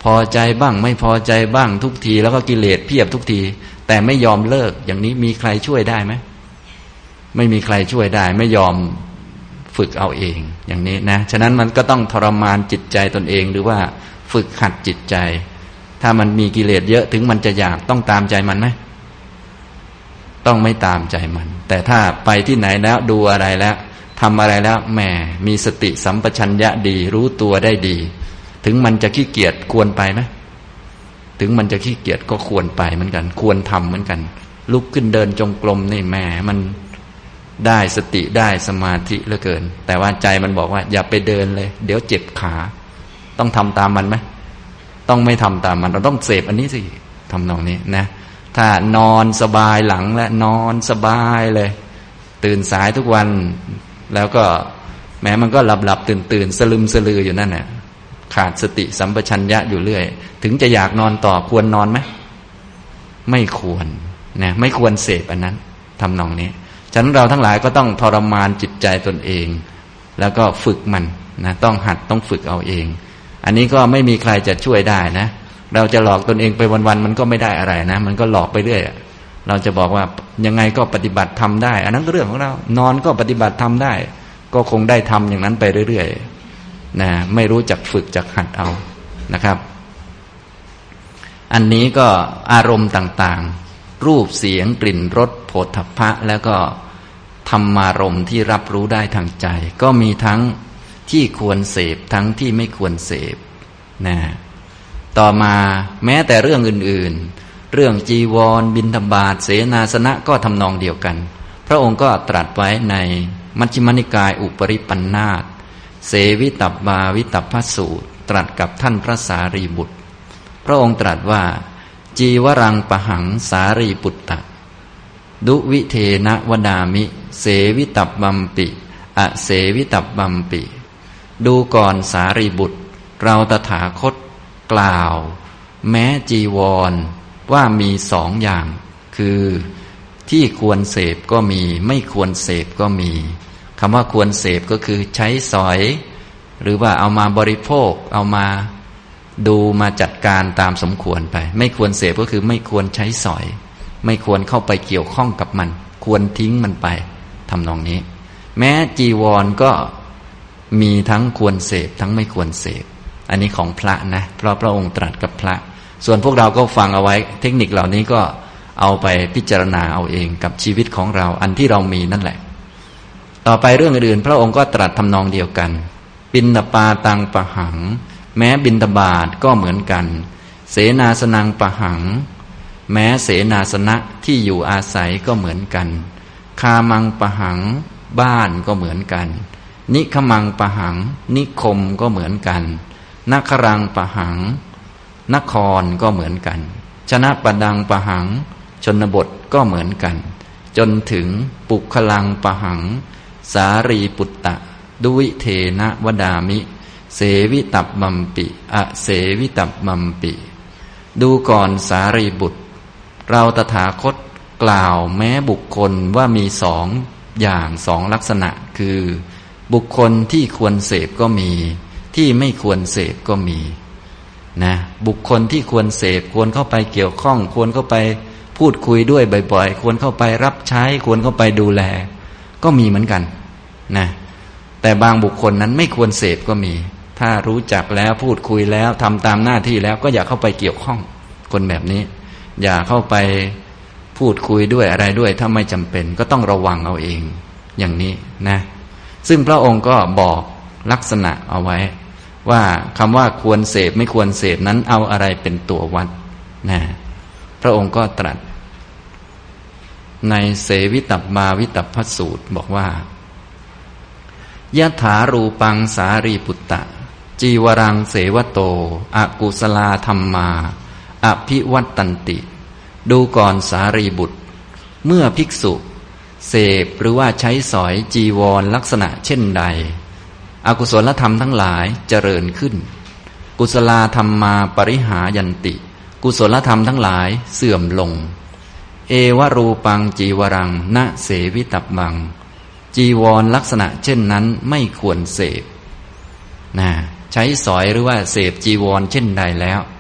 พอใจบ้างไม่พอใจบ้างทุกทีแล้วก็กิเลสเพียบทุกทีแต่ไม่ยอมเลิกอย่างนี้มีใครช่วยได้ไหมไม่มีใครช่วยได้ไม่ยอมฝึกเอาเองอย่างนี้นะฉะนั้นมันก็ต้องทรมานจิตใจตนเองหรือว่าฝึกหัดจิตใจถ้ามันมีกิเลสเยอะถึงมันจะอยากต้องตามใจมันไหมต้องไม่ตามใจมันแต่ถ้าไปที่ไหนแล้วดูอะไรแล้วทำอะไรแล้วแหมมีสติสัมปชัญญะดีรู้ตัวได้ดีถึงมันจะขี้เกียจควรไปไหมถึงมันจะขี้เกียจก็ควรไปเหมือนกันควรทำเหมือนกันลุกขึ้นเดินจงกรมนี่แหมมันได้สติได้สมาธิเหลือเกินแต่ว่าใจมันบอกว่าอย่าไปเดินเลยเดี๋ยวเจ็บขาต้องทำตามมันไหมต้องไม่ทำตามมันเราต้องเสพอันนี้สิทำนองนี้นะถ้านอนสบายหลังและนอนสบายเลยตื่นสายทุกวันแล้วก็แม้มันก็หลับหลับตื่นตื่นสลึมสลืออยู่นั่นน่ะขาดสติสัมปชัญญะอยู่เรื่อยถึงจะอยากนอนต่อควรนอนไหมไม่ควรนะไม่ควรเสพอันนั้นทำนองนี้ฉะนั้นเราทั้งหลายก็ต้องทรมานจิตใจตนเองแล้วก็ฝึกมันนะต้องหัดต้องฝึกเอาเองอันนี้ก็ไม่มีใครจะช่วยได้นะเราจะหลอกตนเองไปวันๆมันก็ไม่ได้อะไรนะมันก็หลอกไปเรื่อยเราจะบอกว่ายังไงก็ปฏิบัติทำได้อันนั้นก็เรื่องของเรานอนก็ปฏิบัติทำได้ก็คงได้ทำอย่างนั้นไปเรื่อยๆนะไม่รู้จักฝึกจักหัดเอานะครับอันนี้ก็อารมณ์ต่างๆรูปเสียงกลิ่นรสโผฏฐัพพะแล้วก็ธรรมารมณ์ที่รับรู้ได้ทางใจก็มีทั้งที่ควรเสพทั้งที่ไม่ควรเสพนะต่อมาแม้แต่เรื่องอื่นๆเรื่องจีวรบิณฑบาตเสนาสนะก็ทำนองเดียวกันพระองค์ก็ตรัสไว้ในมัชฌิมนิกายอุปริปันธาสเสวิตับบาวิตัพพสูตรตรัสกับท่านพระสารีบุตรพระองค์ตรัสว่าจีวรังปะหังสารีปุตตะดุวิเทนะวดามิเสวิตับบัมปิอเสวิตับบัมปิดูก่อนสารีบุตรเราตถาคตกล่าวแม้จีวรว่ามีสองอย่างคือที่ควรเสพก็มีไม่ควรเสพก็มีคำว่าควรเสพก็คือใช้สอยหรือว่าเอามาบริโภคเอามาดูมาจัดการตามสมควรไปไม่ควรเสพก็คือไม่ควรใช้สอยไม่ควรเข้าไปเกี่ยวข้องกับมันควรทิ้งมันไปทำนองนี้แม้จีวรก็มีทั้งควรเสพทั้งไม่ควรเสพอันนี้ของพระนะเพราะพระองค์ตรัสกับพระส่วนพวกเราก็ฟังเอาไว้เทคนิคเหล่านี้ก็เอาไปพิจารณาเอาเองกับชีวิตของเราอันที่เรามีนั่นแหละต่อไปเรื่องอื่นพระองค์ก็ตรัสทำนองเดียวกันบิณฑปาตังปะหังแม้บิณฑบาตก็เหมือนกันเสนาสนังปะหังแม้เสนาสนะที่อยู่อาศัยก็เหมือนกันคามังปะหังบ้านก็เหมือนกันนิคมังปะหังนิคมก็เหมือนกันนครังปะหังนครก็เหมือนกันชนะปดังปะหังชนบทก็เหมือนกันจนถึงปุคลังปะหังสารีปุตตะดุวิเทนะวดามิเสวิตับบัมปิอเสวิตับบัมปิดูก่อนสารีบุตรเราตถาคตกล่าวแม้บุคคลว่ามีสองอย่างสองลักษณะคือบุคคลที่ควรเสพก็มีที่ไม่ควรเสพก็มีนะบุคคลที่ควรเสพควรเข้าไปเกี่ยวข้องควรเข้าไปพูดคุยด้วยบ่อยๆควรเข้าไปรับใช้ควรเข้าไปดูแลก็มีเหมือนกันนะแต่บางบุคคลนั้นไม่ควรเสพก็มีถ้ารู้จักแล้วพูดคุยแล้วทำตามหน้าที่แล้วก็อย่าเข้าไปเกี่ยวข้องคนแบบนี้อย่าเข้าไปพูดคุยด้วยอะไรด้วยถ้าไม่จำเป็นก็ต้องระวังเอาเองอย่างนี้นะซึ่งพระองค์ก็บอกลักษณะเอาไว้ว่าคำว่าควรเสพไม่ควรเสพนั้นเอาอะไรเป็นตัววัดนะพระองค์ก็ตรัสในเสวิตับบาวิตัพพสูตรบอกว่ายะถารูปังสารีปุตตะจีวรังเสวโตอกุศลาธัมมาอภิวัตตันติดูก่อนสารีบุตรเมื่อภิกษุเสพหรือว่าใช้สอยจีวรลักษณะเช่นใดอกุศลธรรมทั้งหลายเจริญขึ้นกุศลธัมมาปริหายันติกุศลธรรมทั้งหลายเสื่อมลงเอวรูปังจีวรังณเสวิตับบังจีวรลักษณะเช่นนั้นไม่ควรเสพนะใช้สอยหรือว่าเสพจีวรเช่นใดแล้ว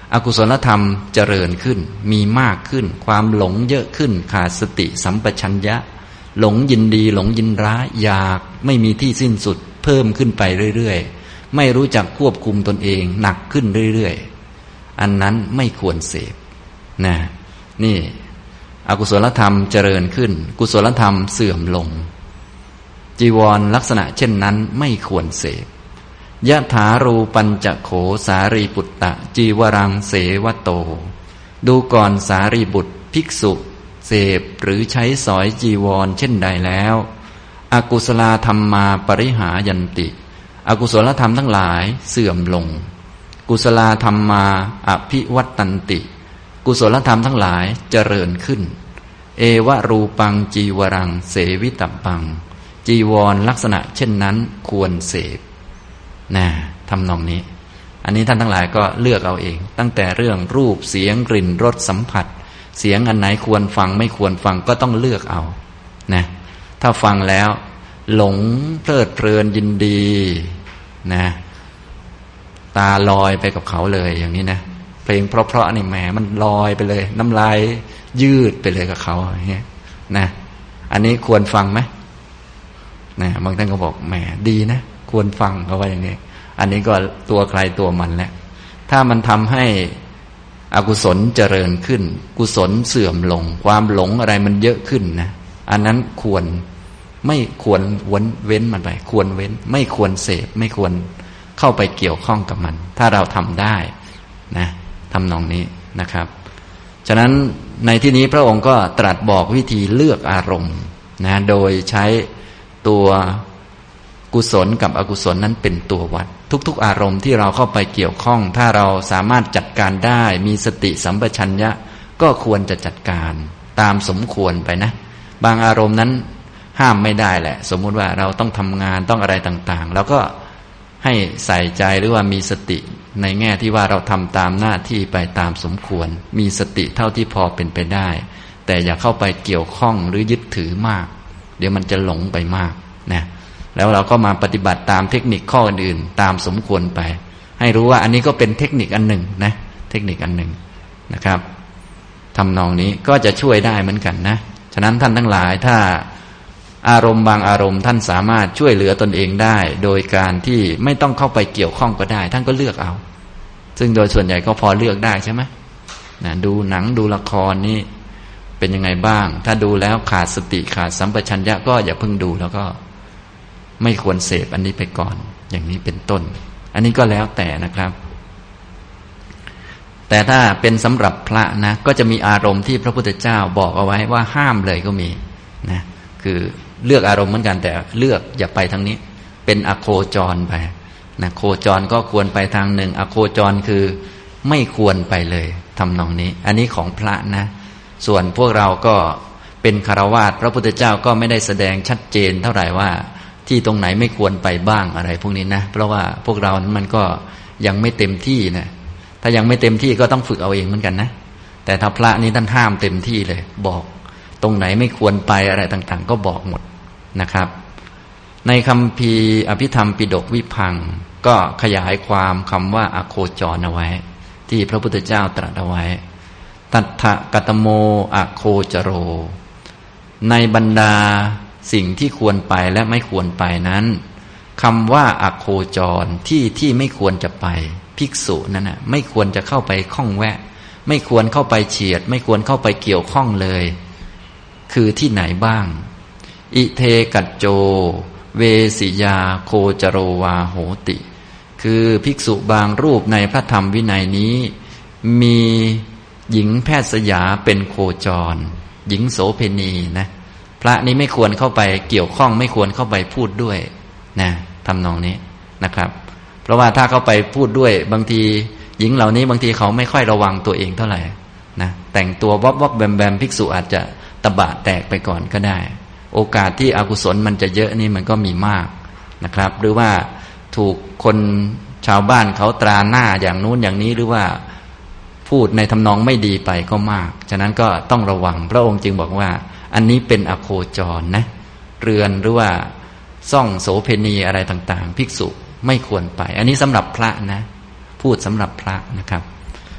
อกุศลธรรมเจริญขึ้นมีมากขึ้นความหลงเยอะขึ้นขาดสติสัมปชัญญะหลงยินดีหลงยินร้ายอยากไม่มีที่สิ้นสุดเพิ่มขึ้นไปเรื่อยๆไม่รู้จักควบคุมตนเองหนักขึ้นเรื่อยๆอันนั้นไม่ควรเสพนะนี่อกุศลธรรมเจริญขึ้นกุศลธรรมเสื่อมลงจีวรลักษณะเช่นนั้นไม่ควรเสพยะถารูปัญจโขสารีปุตตะจีวรังเสวโตดูก่อนสารีบุตรภิกษุเสพหรือใช้สอยจีวรเช่นใดแล้วอกุศลธรรมมาปริหายันติอกุศลธรรมทั้งหลายเสื่อมลงกุศลธรรมมาอภิวัตตันติกุศลธรรมทั้งหลายเจริญขึ้นเอวะรูปังจีวรังเสวิตัปังจีวรลักษณะเช่นนั้นควรเสพนะทำนองนี้อันนี้ท่านทั้งหลายก็เลือกเอาเองตั้งแต่เรื่องรูปเสียงกลิ่นรสสัมผัสเสียงอันไหนควรฟังไม่ควรฟังก็ต้องเลือกเอานะถ้าฟังแล้วหลงเพลิดเพลินยินดีนะตาลอยไปกับเขาเลยอย่างนี้นะเพลงเพราะๆนี่แหมมันลอยไปเลยน้ำลายยืดไปเลยกับเขาอย่างเงี้ยนะอันนี้ควรฟังไหมนะบางท่านก็บอกแหมดีนะควรฟังเขาว่าอย่างนี้อันนี้ก็ตัวใครตัวมันแหละถ้ามันทำให้อกุศลเจริญขึ้นกุศลเสื่อมลงความหลงอะไรมันเยอะขึ้นนะอันนั้นควรไม่ควรวนเว้นมันไปควรเว้นไม่ควรเสพไม่ควรเข้าไปเกี่ยวข้องกับมันถ้าเราทำได้นะทำนองนี้นะครับฉะนั้นในที่นี้พระองค์ก็ตรัสบอกวิธีเลือกอารมณ์นะโดยใช้ตัวกุศลกับอกุศลนั้นเป็นตัววัดทุกๆอารมณ์ที่เราเข้าไปเกี่ยวข้องถ้าเราสามารถจัดการได้มีสติสัมปชัญญะก็ควรจะจัดการตามสมควรไปนะบางอารมณ์นั้นห้ามไม่ได้แหละสมมุติว่าเราต้องทำงานต้องอะไรต่างๆเราก็ให้ใส่ใจหรือว่ามีสติในแง่ที่ว่าเราทำตามหน้าที่ไปตามสมควรมีสติเท่าที่พอเป็นไปได้แต่อย่าเข้าไปเกี่ยวข้องหรือยึดถือมากเดี๋ยวมันจะหลงไปมากนะแล้วเราก็มาปฏิบัติตามเทคนิคข้ออื่นๆตามสมควรไปให้รู้ว่าอันนี้ก็เป็นเทคนิคอันหนึ่งนะเทคนิคอันหนึ่งนะครับทำนองนี้ก็จะช่วยได้เหมือนกันนะฉะนั้นท่านทั้งหลายถ้าอารมณ์บางอารมณ์ท่านสามารถช่วยเหลือตนเองได้โดยการที่ไม่ต้องเข้าไปเกี่ยวข้องก็ได้ท่านก็เลือกเอาซึ่งโดยส่วนใหญ่ก็พอเลือกได้ใช่ไหมนะดูหนังดูละครนี่เป็นยังไงบ้างถ้าดูแล้วขาดสติขาดสัมปชัญญะก็อย่าเพิ่งดูแล้วก็ไม่ควรเสพอันนี้ไปก่อนอย่างนี้เป็นต้นอันนี้ก็แล้วแต่นะครับแต่ถ้าเป็นสำหรับพระนะก็จะมีอารมณ์ที่พระพุทธเจ้าบอกเอาไว้ว่าห้ามเลยก็มีนะคือเลือกอารมณ์เหมือนกันแต่เลือกอย่าไปทางนี้เป็นอโคจรไปนะโคจรก็ควรไปทางหนึ่งอโคจรคือไม่ควรไปเลยทำนองนี้อันนี้ของพระนะส่วนพวกเราก็เป็นฆราวาสพระพุทธเจ้าก็ไม่ได้แสดงชัดเจนเท่าไหร่ว่าที่ตรงไหนไม่ควรไปบ้างอะไรพวกนี้นะเพราะว่าพวกเรานั้นมันก็ยังไม่เต็มที่นะถ้ายังไม่เต็มที่ก็ต้องฝึกเอาเองเหมือนกันนะแต่ถ้าพระนี้ท่านห้ามเต็มที่เลยบอกตรงไหนไม่ควรไปอะไรต่างๆก็บอกหมดนะครับในคัมภีร์อภิธรรมปิฎกวิพังค์ก็ขยายความคำว่าอโคจรเอาไว้ที่พระพุทธเจ้าตรัสเอาไว้ตัทธกัตโมอโคจโรในบรรดาสิ่งที่ควรไปและไม่ควรไปนั้นคำว่าอโคจรที่ที่ไม่ควรจะไปภิกษุนั้นน่ะไม่ควรจะเข้าไปข้องแวะไม่ควรเข้าไปเฉียดไม่ควรเข้าไปเกี่ยวข้องเลยคือที่ไหนบ้างอิเทกัจโจเวสิยาโคจโรวาโหติคือภิกษุบางรูปในพระธรรมวินัยนี้มีหญิงแพทย์สยาเป็นโคจรหญิงโสเภณีนะพระนี้ไม่ควรเข้าไปเกี่ยวข้องไม่ควรเข้าไปพูดด้วยนะทำนองนี้นะครับเพราะว่าถ้าเข้าไปพูดด้วยบางทีหญิงเหล่านี้บางทีเขาไม่ค่อยระวังตัวเองเท่าไหร่นะแต่งตัววับวับแบมแบมภิกษุอาจจะตะบะแตกไปก่อนก็ได้โอกาสที่อกุศลมันจะเยอะนี่มันก็มีมากนะครับหรือว่าถูกคนชาวบ้านเขาตราหน้าอย่างนู้นอย่างนี้หรือว่าพูดในทำนองไม่ดีไปก็มากฉะนั้นก็ต้องระวังพระองค์จึงบอกว่าอันนี้เป็นอโคจรนะเรือนหรือว่าซ่องโสเภณีอะไรต่างๆภิกษุไม่ควรไปอันนี้สำหรับพระนะพูดสำหรับพระนะครับ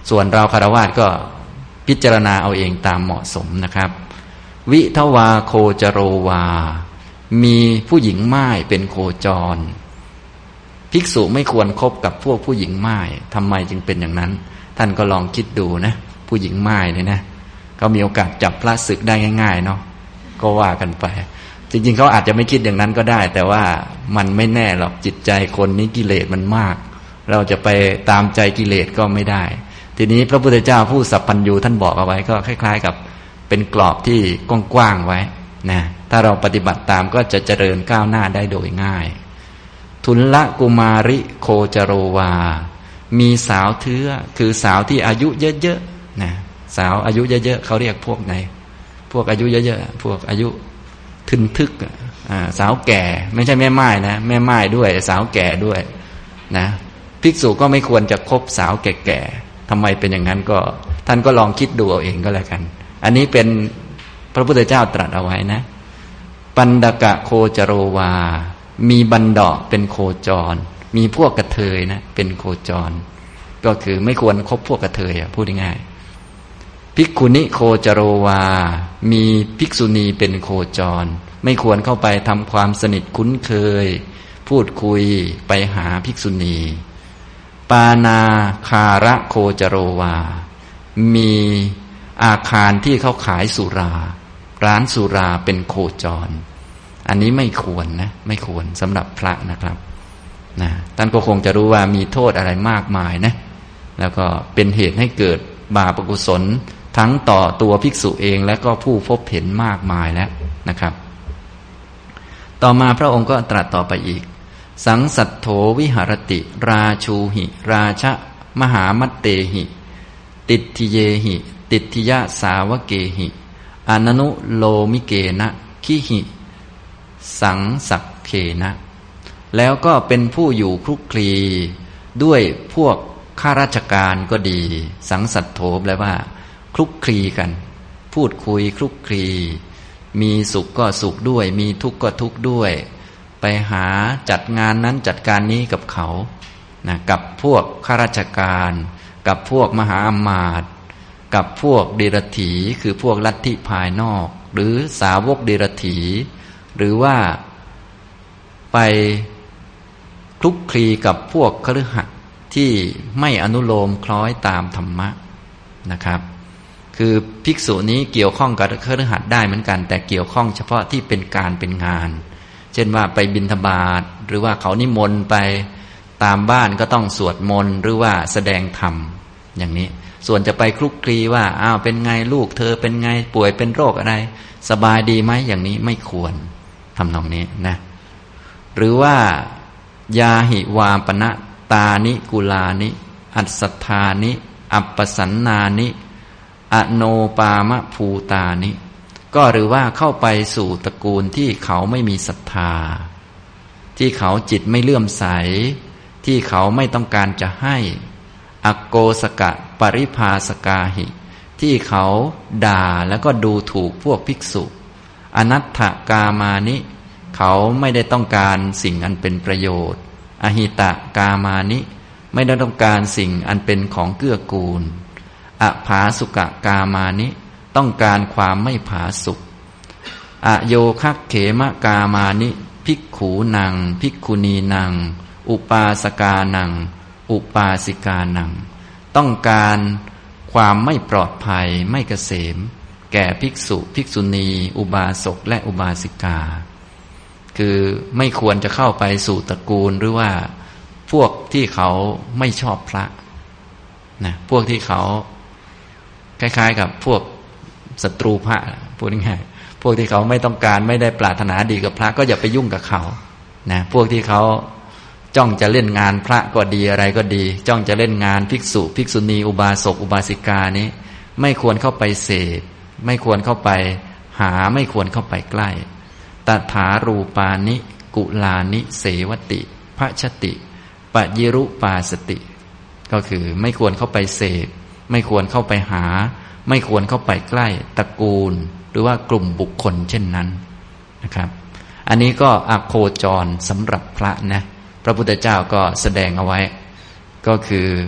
ส่วนเราคฤหัสถ์ก็พิจารณาเอาเองตามเหมาะสมนะครับวิทวาโคจโรวามีผู้หญิงม่ายเป็นโคจรภิกษุไม่ควรคบกับพวกผู้หญิงม่ายทำไมจึงเป็นอย่างนั้นท่านก็ลองคิดดูนะผู้หญิงม่ายเนี่ยนะเขามีโอกาสจับพระศึกได้ง่ายๆเนาะก็ว่ากันไปจริงๆเขาอาจจะไม่คิดอย่างนั้นก็ได้แต่ว่ามันไม่แน่หรอกจิตใจคนนี้กิเลสมันมากเราจะไปตามใจกิเลสก็ไม่ได้ทีนี้พระพุทธเจ้าผู้สัพพัญญูท่านบอกเอาไว้ก็คล้ายๆกับเป็นกรอบที่กว้างๆไว้นะถ้าเราปฏิบัติตามก็จะเจริญก้าวหน้าได้โดยง่ายทุลกุมาริโคจโรวามีสาวเทื้อคือสาวที่อายุเยอะๆนะสาวอายุเยอะๆเขาเรียกพวกไหนพวกอายุเยอะๆพวกอายุทึนทึกอ่าสาวแก่ไม่ใช่แม่ไม้นะแม่ไม้ด้วยสาวแก่ด้วยนะภิกษุก็ไม่ควรจะคบสาวแก่ๆทำไมเป็นอย่างนั้นก็ท่านก็ลองคิดดูเอาเองก็แล้วกันอันนี้เป็นพระพุทธเจ้าตรัสเอาไว้นะปันดกะโคจโรวามีบันดาเป็นโคจรมีพวกกระเทยนะเป็นโคจรก็คือไม่ควรคบพวกกระเทยอ่ะพูดง่ายๆภิกขุณิโคจโรวามีภิกษุณีเป็นโคจรไม่ควรเข้าไปทำความสนิทคุ้นเคยพูดคุยไปหาภิกษุณีปานาคาระโคจโรวามีอาคารที่เขาขายสุราร้านสุราเป็นโคจรอันนี้ไม่ควรนะไม่ควรสำหรับพระนะครับนะท่านก็คงจะรู้ว่ามีโทษอะไรมากมายนะแล้วก็เป็นเหตุให้เกิดบาปอกุศลทั้งต่อตัวภิกษุเองและก็ผู้พบเห็นมากมายแล้วนะครับต่อมาพระองค์ก็ตรัสต่อไปอีกสังสัทโธวิหรติราชูหิราชะมหามัตเตหิติทิเยหิติทิยะสาวเกหิอนันุโลมิเกนะขิหิสังสักเคนะแล้วก็เป็นผู้อยู่คลุกคลีด้วยพวกข้าราชการก็ดีสังสัทโธแปลว่าคลุกคลีกันพูดคุยคลุกคลีมีสุขก็สุขด้วยมีทุกข์ก็ทุกข์ด้วยไปหาจัดงานนั้นจัดการนี้กับเขานะกับพวกข้าราชการกับพวกมหาอมาตย์กับพวกเดรัจฉีคือพวกลัทธิภายนอกหรือสาวกเดรัจฉีหรือว่าไปคลุกคลีกับพวกคฤหัสถ์ที่ไม่อนุโลมคล้อยตามธรรมะนะครับคือภิกษุนี้เกี่ยวข้องกับคฤหัสถ์ได้เหมือนกันแต่เกี่ยวข้องเฉพาะที่เป็นการเป็นงานเช่นว่าไปบิณฑบาตหรือว่าเขานิมนต์ไปตามบ้านก็ต้องสวดมนต์หรือว่าแสดงธรรมอย่างนี้ส่วนจะไปคลุกคลีว่าอ้าวเป็นไงลูกเธอเป็นไงป่วยเป็นโรคอะไรสบายดีไหมอย่างนี้ไม่ควรทำนองนี้นะหรือว่ายาหิวาปณะตานิกุลานิอัสสัทธานิอัปปสันนานิอโนปามะภูตานิก็หรือว่าเข้าไปสู่ตระกูลที่เขาไม่มีศรัทธาที่เขาจิตไม่เลื่อมใสที่เขาไม่ต้องการจะให้อโกสกะปริภาสกาหิที่เขาด่าแล้วก็ดูถูกพวกภิกษุอนัตถกามานิเขาไม่ได้ต้องการสิ่งอันเป็นประโยชน์อหิตกามานิไม่ได้ต้องการสิ่งอันเป็นของเกื้อกูลอภาสุกกามานิต้องการความไม่ผาสุกอโยคักเขมกามานิภิกขูนังภิกขุนีนังอุปาสกานังอุปาสิกานังต้องการความไม่ปลอดภัยไม่เกษมแก่ภิกษุภิกษุณีอุบาสกและอุบาสิกาคือไม่ควรจะเข้าไปสู่ตระกูลหรือว่าพวกที่เขาไม่ชอบพระนะพวกที่เขาคล้ายๆกับพวกศัตรูพระพูดง่ายๆพวกที่เขาไม่ต้องการไม่ได้ปรารถนาดีกับพระก็อย่าไปยุ่งกับเขานะพวกที่เขาจ้องจะเล่นงานพระก็ดีอะไรก็ดีจ้องจะเล่นงานภิกษุภิกษุณีอุบาสกอุบาสิกานี้ไม่ควรเข้าไปเสพไม่ควรเข้าไปหาไม่ควรเข้าไปใกล้ตถารูปานิกุลานิเสวติภชติปยิรุปาสติก็คือไม่ควรเข้าไปเสพไม่ควรเข้าไปหาไม่ควรเข้าไปใกล้ตระกูลหรือว่ากลุ่มบุคคลเช่นนั้นนะครับอันนี้ก็อโคจรสำหรับพระนะพระพุทธเจ้าก็แสดงเอาไว้ก็คือ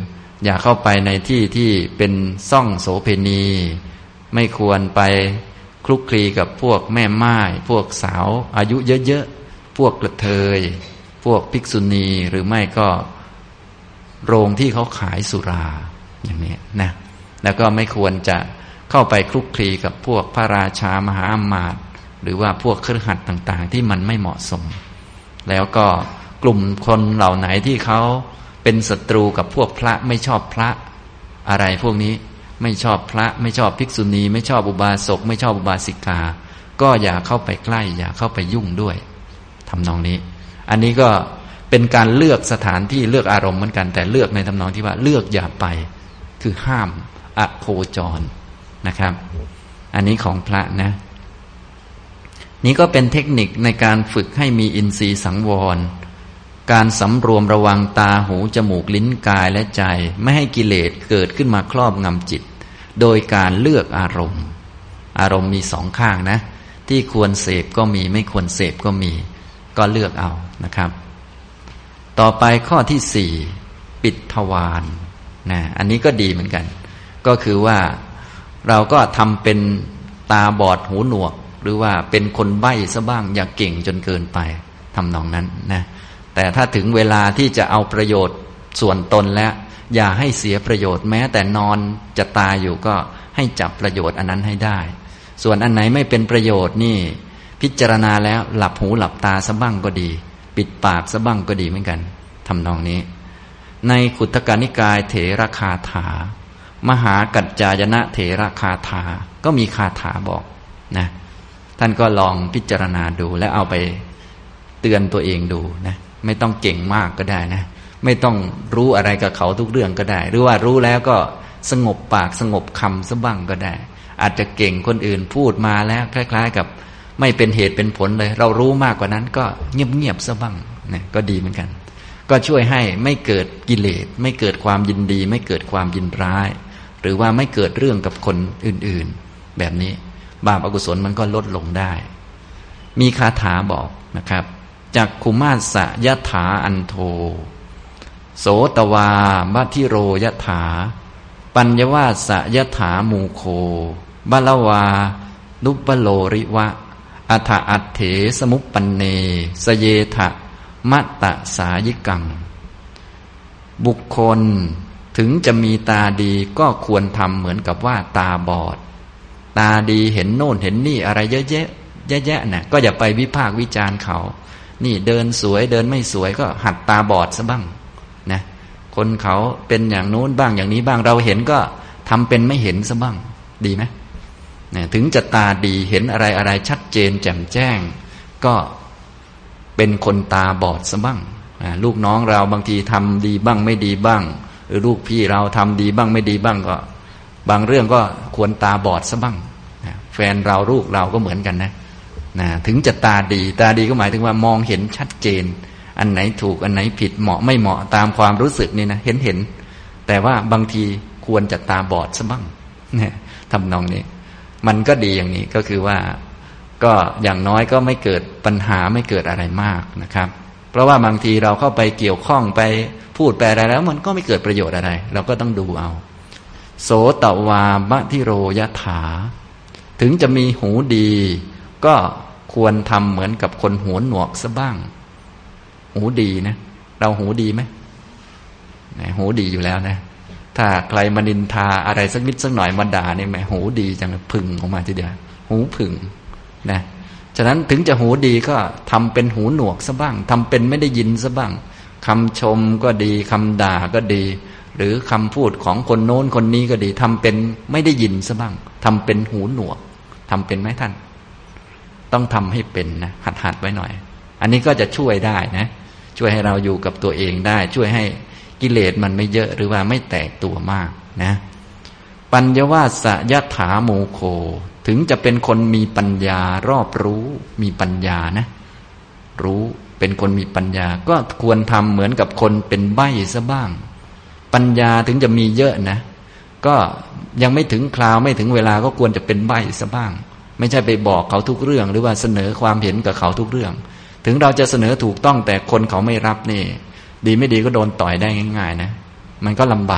อย่าเข้าไปในที่ที่เป็นซ่องโสเภณีไม่ควรไปคลุกคลีกับพวกแม่ม่ายพวกสาวอายุเยอะๆพวกกระเทยพวกภิกษุณีหรือไม่ก็โรงที่เขาขายสุราอย่างนี้นะแล้วก็ไม่ควรจะเข้าไปคลุกคลีกับพวกพระราชามหาอมาตย์หรือว่าพวกคฤหัสถ์ต่างๆที่มันไม่เหมาะสมแล้วก็กลุ่มคนเหล่าไหนที่เขาเป็นศัตรูกับพวกพระไม่ชอบพระอะไรพวกนี้ไม่ชอบพระไม่ชอบภิกษุณีไม่ชอบอุบาสกไม่ชอบอุบาสิกาก็อย่าเข้าไปใกล้อย่าเข้าไปยุ่งด้วยทำนองนี้อันนี้ก็เป็นการเลือกสถานที่เลือกอารมณ์เหมือนกันแต่เลือกในทำนองที่ว่าเลือกอย่าไปคือห้ามอโคจรนะครับอันนี้ของพระนะนี่ก็เป็นเทคนิคในการฝึกให้มีอินทรีย์สังวรการสำรวมระวังตาหูจมูกลิ้นกายและใจไม่ให้กิเลสเกิดขึ้นมาครอบงำจิตโดยการเลือกอารมณ์อารมณ์มีสองข้างนะที่ควรเสพก็มีไม่ควรเสพก็มีก็เลือกเอานะครับต่อไปข้อที่สี่ปิดทวารนะอันนี้ก็ดีเหมือนกันก็คือว่าเราก็ทำเป็นตาบอดหูหนวกหรือว่าเป็นคนใบ้ซะบ้างอย่าเก่งจนเกินไปทำนองนั้นนะแต่ถ้าถึงเวลาที่จะเอาประโยชน์ส่วนตนแล้วอย่าให้เสียประโยชน์แม้แต่นอนจะตายอยู่ก็ให้จับประโยชน์อันนั้นให้ได้ส่วนอันไหนไม่เป็นประโยชน์นี่พิจารณาแล้วหลับหูหลับตาซะบ้างก็ดีปิดปากซะบ้างก็ดีเหมือนกันทำนองนี้ในขุททกนิกายเถรคาถามหากัจจายนะเถรคาถาก็มีคาถาบอกนะท่านก็ลองพิจารณาดูและเอาไปเตือนตัวเองดูนะไม่ต้องเก่งมากก็ได้นะไม่ต้องรู้อะไรกับเขาทุกเรื่องก็ได้หรือว่ารู้แล้วก็สงบปากสงบคำซะบ้างก็ได้อาจจะเก่งคนอื่นพูดมาแล้วคล้ายๆกับไม่เป็นเหตุเป็นผลเลยเรารู้มากกว่านั้นก็เงียบๆซะบ้างนะก็ดีเหมือนกันก็ช่วยให้ไม่เกิดกิเลสไม่เกิดความยินดีไม่เกิดความยินร้ายหรือว่าไม่เกิดเรื่องกับคนอื่นๆแบบนี้บาปอกุศลมันก็ลดลงได้มีคาถาบอกนะครับจักขุมาสะยถาอันโทโสตวามัทิโรยถาปัญญวาสะยถามูโคบาลวานุปโลริวะอัฏฐอัตเถสมุปปันเนสเยทะมัตตสายิกังบุคคลถึงจะมีตาดีก็ควรทำเหมือนกับว่าตาบอดตาดีเห็นโน่นเห็นนี่อะไรเยอะแยะแยะแยะน่ะก็อย่าไปวิพากษ์วิจารณ์เขานี่เดินสวยเดินไม่สวยก็หัดตาบอดซะบ้างนะคนเขาเป็นอย่างโน้นบ้างอย่างนี้บ้างเราเห็นก็ทำเป็นไม่เห็นซะบ้างดีไหมเนี่ยถึงจะตาดีเห็นอะไรอะไรชัดเจนแจ่มแจ้งก็เป็นคนตาบอดซะบ้างลูกน้องเราบางทีทำดีบ้างไม่ดีบ้างหรือลูกพี่เราทำดีบ้างไม่ดีบ้างก็บางเรื่องก็ควรตาบอดซะบ้างแฟนเราลูกเราก็เหมือนกันนะนะถึงจะตาดีตาดีก็หมายถึงว่ามองเห็นชัดเจนอันไหนถูกอันไหนผิดเหมาะไม่เหมาะตามความรู้สึกนี่นะเห็นเห็นแต่ว่าบางทีควรจะตาบอดซะบ้างเนี่ยทำนองนี้มันก็ดีอย่างนี้ก็คือว่าก็อย่างน้อยก็ไม่เกิดปัญหาไม่เกิดอะไรมากนะครับเพราะว่าบางทีเราเข้าไปเกี่ยวข้องไปพูดไปอะไรแล้วมันก็ไม่เกิดประโยชน์อะไรเราก็ต้องดูเอาโสตวามทิโรยถาถึงจะมีหูดีก็ควรทำเหมือนกับคนหูหนวกซะบ้างหูดีนะเราหูดีไหมหูดีอยู่แล้วนะถ้าใครมานินทาอะไรสักนิดสักหน่อยมาด่าเนี่ยแหมหูดีจังผึ่งออกมาทีเดียวหูผึ่งนะฉะนั้นถึงจะหูดีก็ทำเป็นหูหนวกซะบ้างทำเป็นไม่ได้ยินซะบ้างคำชมก็ดีคำด่าก็ดีหรือคำพูดของคนโน้นคนนี้ก็ดีทำเป็นไม่ได้ยินซะบ้างทำเป็นหูหนวกทำเป็นไหมท่านต้องทำให้เป็นนะหัดหัดไว้หน่อยอันนี้ก็จะช่วยได้นะช่วยให้เราอยู่กับตัวเองได้ช่วยให้กิเลสมันไม่เยอะหรือว่าไม่แตกตัวมากนะปัญญวาสยถาโมโคถึงจะเป็นคนมีปัญญารอบรู้มีปัญญานะรู้เป็นคนมีปัญญาก็ควรทำเหมือนกับคนเป็นใบ้ซะบ้างปัญญาถึงจะมีเยอะนะก็ยังไม่ถึงคราวไม่ถึงเวลาก็ควรจะเป็นใบ้ซะบ้างไม่ใช่ไปบอกเขาทุกเรื่องหรือว่าเสนอความเห็นกับเขาทุกเรื่องถึงเราจะเสนอถูกต้องแต่คนเขาไม่รับนี่ดีไม่ดีก็โดนต่อยได้ง่ายๆนะมันก็ลำบาก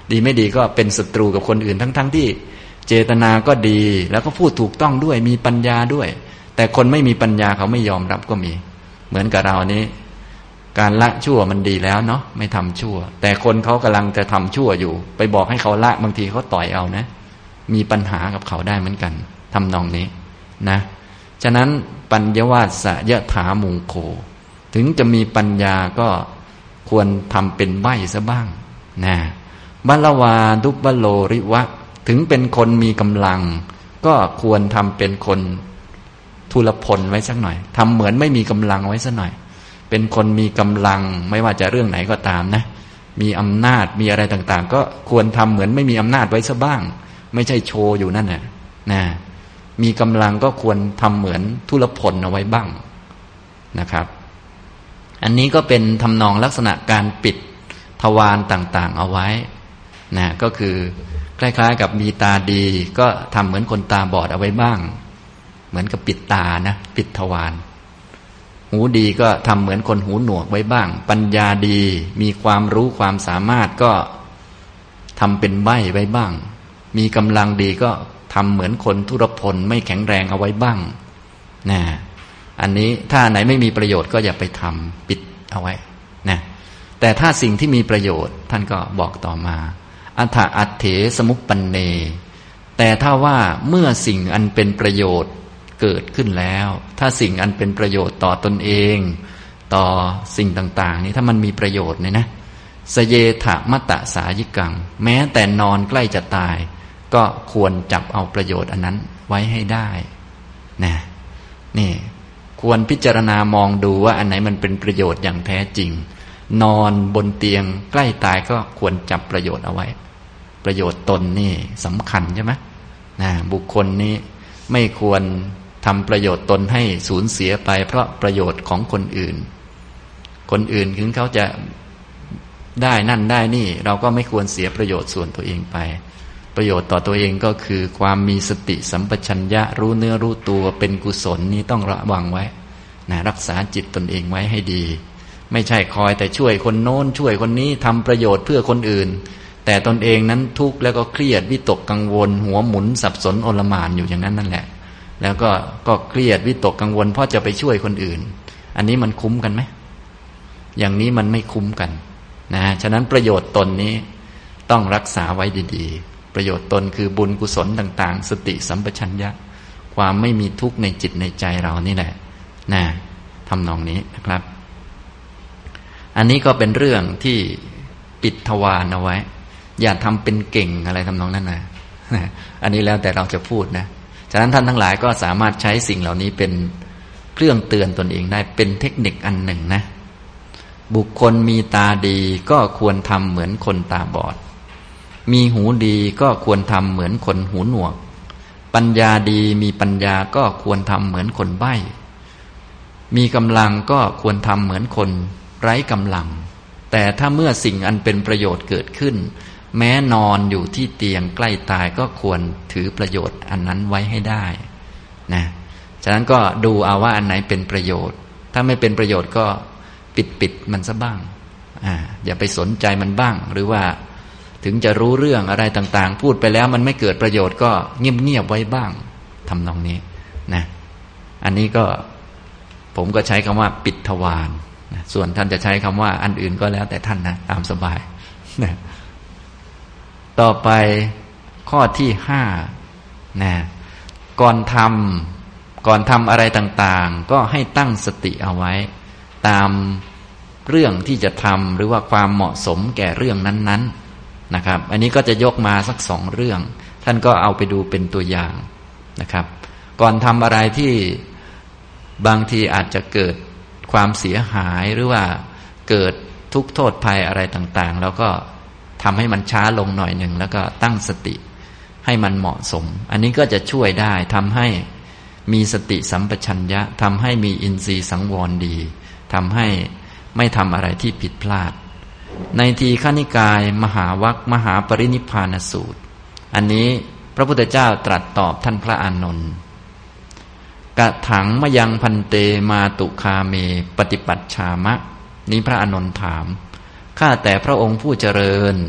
ดีไม่ดีก็เป็นศัตรูกับคนอื่นทั้งๆ ท, ที่เจตนาก็ดีแล้วก็พูดถูกต้องด้วยมีปัญญาด้วยแต่คนไม่มีปัญญาเขาไม่ยอมรับก็มีเหมือนกับเรานี้การละชั่วมันดีแล้วเนาะไม่ทำชั่วแต่คนเขากำลังจะทำชั่วอยู่ไปบอกให้เขาละบางทีเขาต่อยเอานะมีปัญหากับเขาได้เหมือนกันทำนองนี้นะฉะนั้นปัญญวาสยถามุงโคถึงจะมีปัญญาก็ควรทำเป็นใบ้ซะบ้างนะบัลวาดุบโลริวะถึงเป็นคนมีกำลังก็ควรทำเป็นคนทุลพลไว้สักหน่อยทำเหมือนไม่มีกำลังไว้สักหน่อยเป็นคนมีกำลังไม่ว่าจะเรื่องไหนก็ตามนะมีอำนาจมีอะไรต่างๆก็ควรทำเหมือนไม่มีอำนาจไว้ซะบ้างไม่ใช่โชว์อยู่นั่นน่ะนะมีกำลังก็ควรทำเหมือนทุลพลเอาไว้บ้างนะครับอันนี้ก็เป็นทำนองลักษณะการปิดทวารต่างๆเอาไว้นะก็คือคล้ายๆกับมีตาดีก็ทำเหมือนคนตาบอดเอาไว้บ้างเหมือนกับปิดตานะปิดทวารหูดีก็ทำเหมือนคนหูหนวกไว้บ้างปัญญาดีมีความรู้ความสามารถก็ทำเป็นใบ้ไว้บ้างมีกำลังดีก็ทำเหมือนคนทุรพลไม่แข็งแรงเอาไว้บ้างนะอันนี้ถ้าไหนไม่มีประโยชน์ก็อย่าไปทำปิดเอาไว้นะแต่ถ้าสิ่งที่มีประโยชน์ท่านก็บอกต่อมาอัฏฐอัตเถสมุปปันเนแต่ถ้าว่าเมื่อสิ่งอันเป็นประโยชน์เกิดขึ้นแล้วถ้าสิ่งอันเป็นประโยชน์ต่อตนเองต่อสิ่งต่างๆนี้ถ้ามันมีประโยชน์เนี่ยนะสเยถะมตะสายิกังแม้แต่นอนใกล้จะตายก็ควรจับเอาประโยชน์อันนั้นไว้ให้ได้นะนี่ควรพิจารณามองดูว่าอันไหนมันเป็นประโยชน์อย่างแท้จริงนอนบนเตียงใกล้ตายก็ควรจับประโยชน์เอาไว้ประโยชน์ตนนี่สำคัญใช่ไหมนะบุคคลนี้ไม่ควรทำประโยชน์ตนให้สูญเสียไปเพราะประโยชน์ของคนอื่นคนอื่นถึงเขาจะได้นั่นได้นี่เราก็ไม่ควรเสียประโยชน์ส่วนตัวเองไปประโยชน์ต่อตัวเองก็คือความมีสติสัมปชัญญะรู้เนื้อรู้ตัวเป็นกุศลนี้ต้องระวังไว้นะรักษาจิตตนเองไว้ให้ดีไม่ใช่คอยแต่ช่วยคนโน้นช่วยคนนี้ทำประโยชน์เพื่อคนอื่นแต่ตนเองนั้นทุกข์แล้วก็เครียดวิตกกังวลหัวหมุนสับสนโอลหม่านอยู่อย่างนั้นนั่นแหละแล้วก็ก็เครียดวิตกกังวลเพราะจะไปช่วยคนอื่นอันนี้มันคุ้มกันไหมอย่างนี้มันไม่คุ้มกันนะฉะนั้นประโยชน์ตนนี้ต้องรักษาไว้ดีๆประโยชน์ตนคือบุญกุศลต่างๆสติสัมปชัญญะความไม่มีทุกข์ในจิตในใจเรานี่แหละนะทำนองนี้นะครับอันนี้ก็เป็นเรื่องที่ปิดทวารเอาไว้อย่าทำเป็นเก่งอะไรทำนองนั้นนะอันนี้แล้วแต่เราจะพูดนะฉะนั้นท่านทั้งหลายก็สามารถใช้สิ่งเหล่านี้เป็นเครื่องเตือนตนเองได้เป็นเทคนิคอันหนึ่งนะบุคคลมีตาดีก็ควรทำเหมือนคนตาบอดมีหูดีก็ควรทำเหมือนคนหูหนวกปัญญาดีมีปัญญาก็ควรทำเหมือนคนใบ้มีกำลังก็ควรทำเหมือนคนไร้กำลังแต่ถ้าเมื่อสิ่งอันเป็นประโยชน์เกิดขึ้นแม้นอนอยู่ที่เตียงใกล้ตายก็ควรถือประโยชน์อันนั้นไว้ให้ได้นะฉะนั้นก็ดูเอาว่าอันไหนเป็นประโยชน์ถ้าไม่เป็นประโยชน์ก็ปิดปิดมันซะบ้างอ่าอย่าไปสนใจมันบ้างหรือว่าถึงจะรู้เรื่องอะไรต่างๆพูดไปแล้วมันไม่เกิดประโยชน์ก็เงียบๆไว้บ้างทำนองนี้นะอันนี้ก็ผมก็ใช้คำว่าปิดทวารนะส่วนท่านจะใช้คำว่าอันอื่นก็แล้วแต่ท่านนะตามสบายนะต่อไปข้อที่ห้านะก่อนทำก่อนทำอะไรต่างๆก็ให้ตั้งสติเอาไว้ตามเรื่องที่จะทำหรือว่าความเหมาะสมแก่เรื่องนั้นๆนะครับอันนี้ก็จะยกมาสักสองเรื่องท่านก็เอาไปดูเป็นตัวอย่างนะครับก่อนทำอะไรที่บางทีอาจจะเกิดความเสียหายหรือว่าเกิดทุกข์โทษภัยอะไรต่างๆแล้วก็ทำให้มันช้าลงหน่อยหนึ่งแล้วก็ตั้งสติให้มันเหมาะสมอันนี้ก็จะช่วยได้ทำให้มีสติสัมปชัญญะทำให้มีอินทรีย์สังวรดีทำให้ไม่ทำอะไรที่ผิดพลาดในทีฆนิกายมหาวรรคมหาปรินิพพานสูตรอันนี้พระพุทธเจ้าตรัสตอบท่านพระอานนท์กะถังมยังพันเตมาตุคาเมปฏิปัชชามะนี้พระอานนท์ถามข้าแต่พระองค์ผู้เจริญ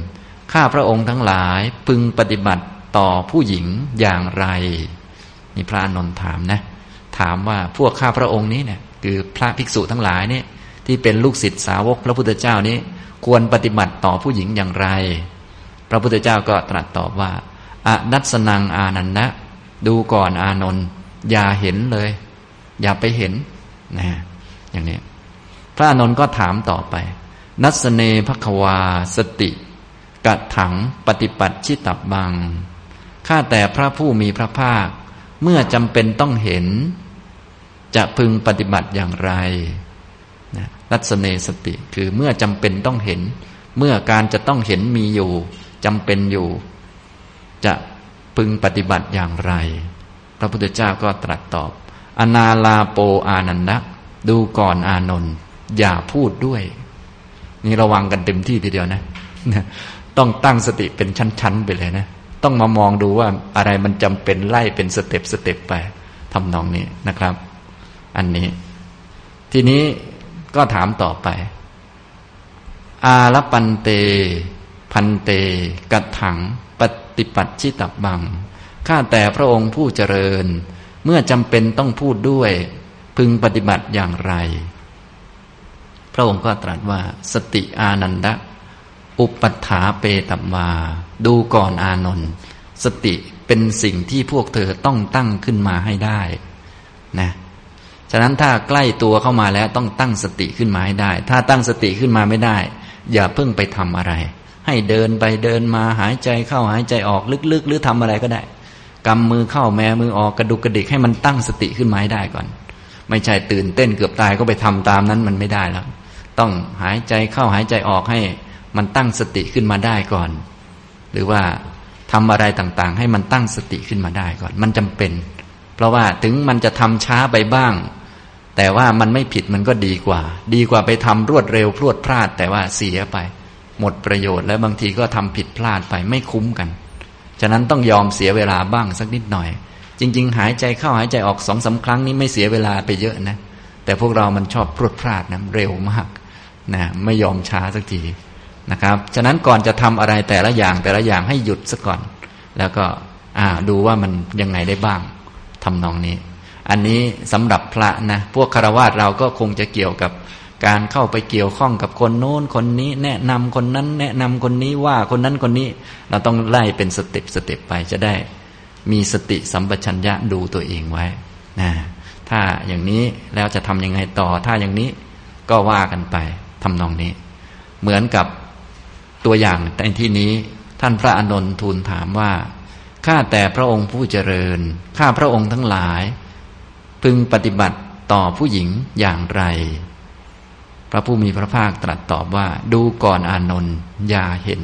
ข้าพระองค์ทั้งหลายพึงปฏิบัติต่อผู้หญิงอย่างไรนี่พระอานนท์ถามนะถามว่าพวกข้าพระองค์นี้เนี่ยคือพระภิกษุทั้งหลายเนี่ยที่เป็นลูกศิษย์สาวกพระพุทธเจ้านี้ควรปฏิบัติต่อผู้หญิงอย่างไรพระพุทธเจ้าก็ตรัสตอบว่าอนัสสนังอานันนะดูก่อนอานนท์อย่าเห็นเลยอย่าไปเห็นนะอย่างนี้พระอานนท์ก็ถามต่อไปนัสเนภควาสติกัถังปฏิปัติชิตับบังข้าแต่พระผู้มีพระภาคเมื่อจำเป็นต้องเห็นจะพึงปฏิบัติอย่างไรนะนัสเนสติคือเมื่อจำเป็นต้องเห็นเมื่อการจะต้องเห็นมีอยู่จำเป็นอยู่จะพึงปฏิบัติอย่างไรพระพุทธเจ้าก็ตรัสตอบอนาลาโปอานันดะดูก่อนอานนท์อย่าพูดด้วยนี่ระวังกันเต็มที่ทีเดียวนะต้องตั้งสติเป็นชั้นๆไปเลยนะต้องมามองดูว่าอะไรมันจำเป็นไล่เป็นสเต็ปสเต็ปไปทำนองนี้นะครับอันนี้ทีนี้ก็ถามต่อไปอาลปันเตพันเตกัตถังปฏิปัติชิตับบังข้าแต่พระองค์ผู้เจริญเมื่อจำเป็นต้องพูดด้วยพึงปฏิบัติอย่างไรพระองค์ก็ตรัสว่าสติอานันดะอุปัฏฐาเปตัมวาดูก่อนอานนท์สติเป็นสิ่งที่พวกเธอต้องตั้งขึ้นมาให้ได้นะฉะนั้นถ้าใกล้ตัวเข้ามาแล้วต้องตั้งสติขึ้นมาให้ได้ถ้าตั้งสติขึ้นมาไม่ได้อย่าเพิ่งไปทำอะไรให้เดินไปเดินมาหายใจเข้าหายใจออกลึกๆหรือทำอะไรก็ได้กำมือเข้าแม้มือออกกระดุกกระดิกให้มันตั้งสติขึ้นมาให้ได้ก่อนไม่ใช่ตื่นเต้นเกือบตายก็ไปทำตามนั้นมันไม่ได้แล้วต้องหายใจเข้าหายใจออกให้มันตั้งสติขึ้นมาได้ก่อนหรือว่าทำอะไรต่างๆให้มันตั้งสติขึ้นมาได้ก่อนมันจำเป็นเพราะว่าถึงมันจะทำช้าไปบ้างแต่ว่ามันไม่ผิดมันก็ดีกว่าดีกว่าไปทำรวดเร็วพรวดพลาดแต่ว่าเสียไปหมดประโยชน์และบางทีก็ทำผิดพลาดไปไม่คุ้มกันฉะนั้นต้องยอมเสียเวลาบ้างสักนิดหน่อยจริงๆหายใจเข้าหายใจออกสองสามครั้งนี้ไม่เสียเวลาไปเยอะนะแต่พวกเรามันชอบพรวดพลาดนะเร็วมากนะไม่ยอมช้าสักทีนะครับฉะนั้นก่อนจะทำอะไรแต่ละอย่างแต่ละอย่างให้หยุดซะก่อนแล้วก็อ่าดูว่ามันยังไงได้บ้างทำนองนี้อันนี้สำหรับพระนะพวกฆราวาสเราก็คงจะเกี่ยวกับการเข้าไปเกี่ยวข้องกับคนโน้นคนนี้แนะนำคนนั้นแนะนำคนนี้ว่าคนนั้นคนนี้เราต้องไล่เป็นสเต็ปสเต็ปไปจะได้มีสติสัมปชัญญะดูตัวเองไว้นะถ้าอย่างนี้แล้วจะทำยังไงต่อถ้าอย่างนี้ก็ว่ากันไปทำนองนี้เหมือนกับตัวอย่างในที่นี้ท่านพระอานนท์ทูลถามว่าข้าแต่พระองค์ผู้เจริญข้าพระองค์ทั้งหลายพึงปฏิบัติต่อผู้หญิงอย่างไรพระผู้มีพระภาคตรัสตอบว่าดูก่อนอานนท์อย่าเห็น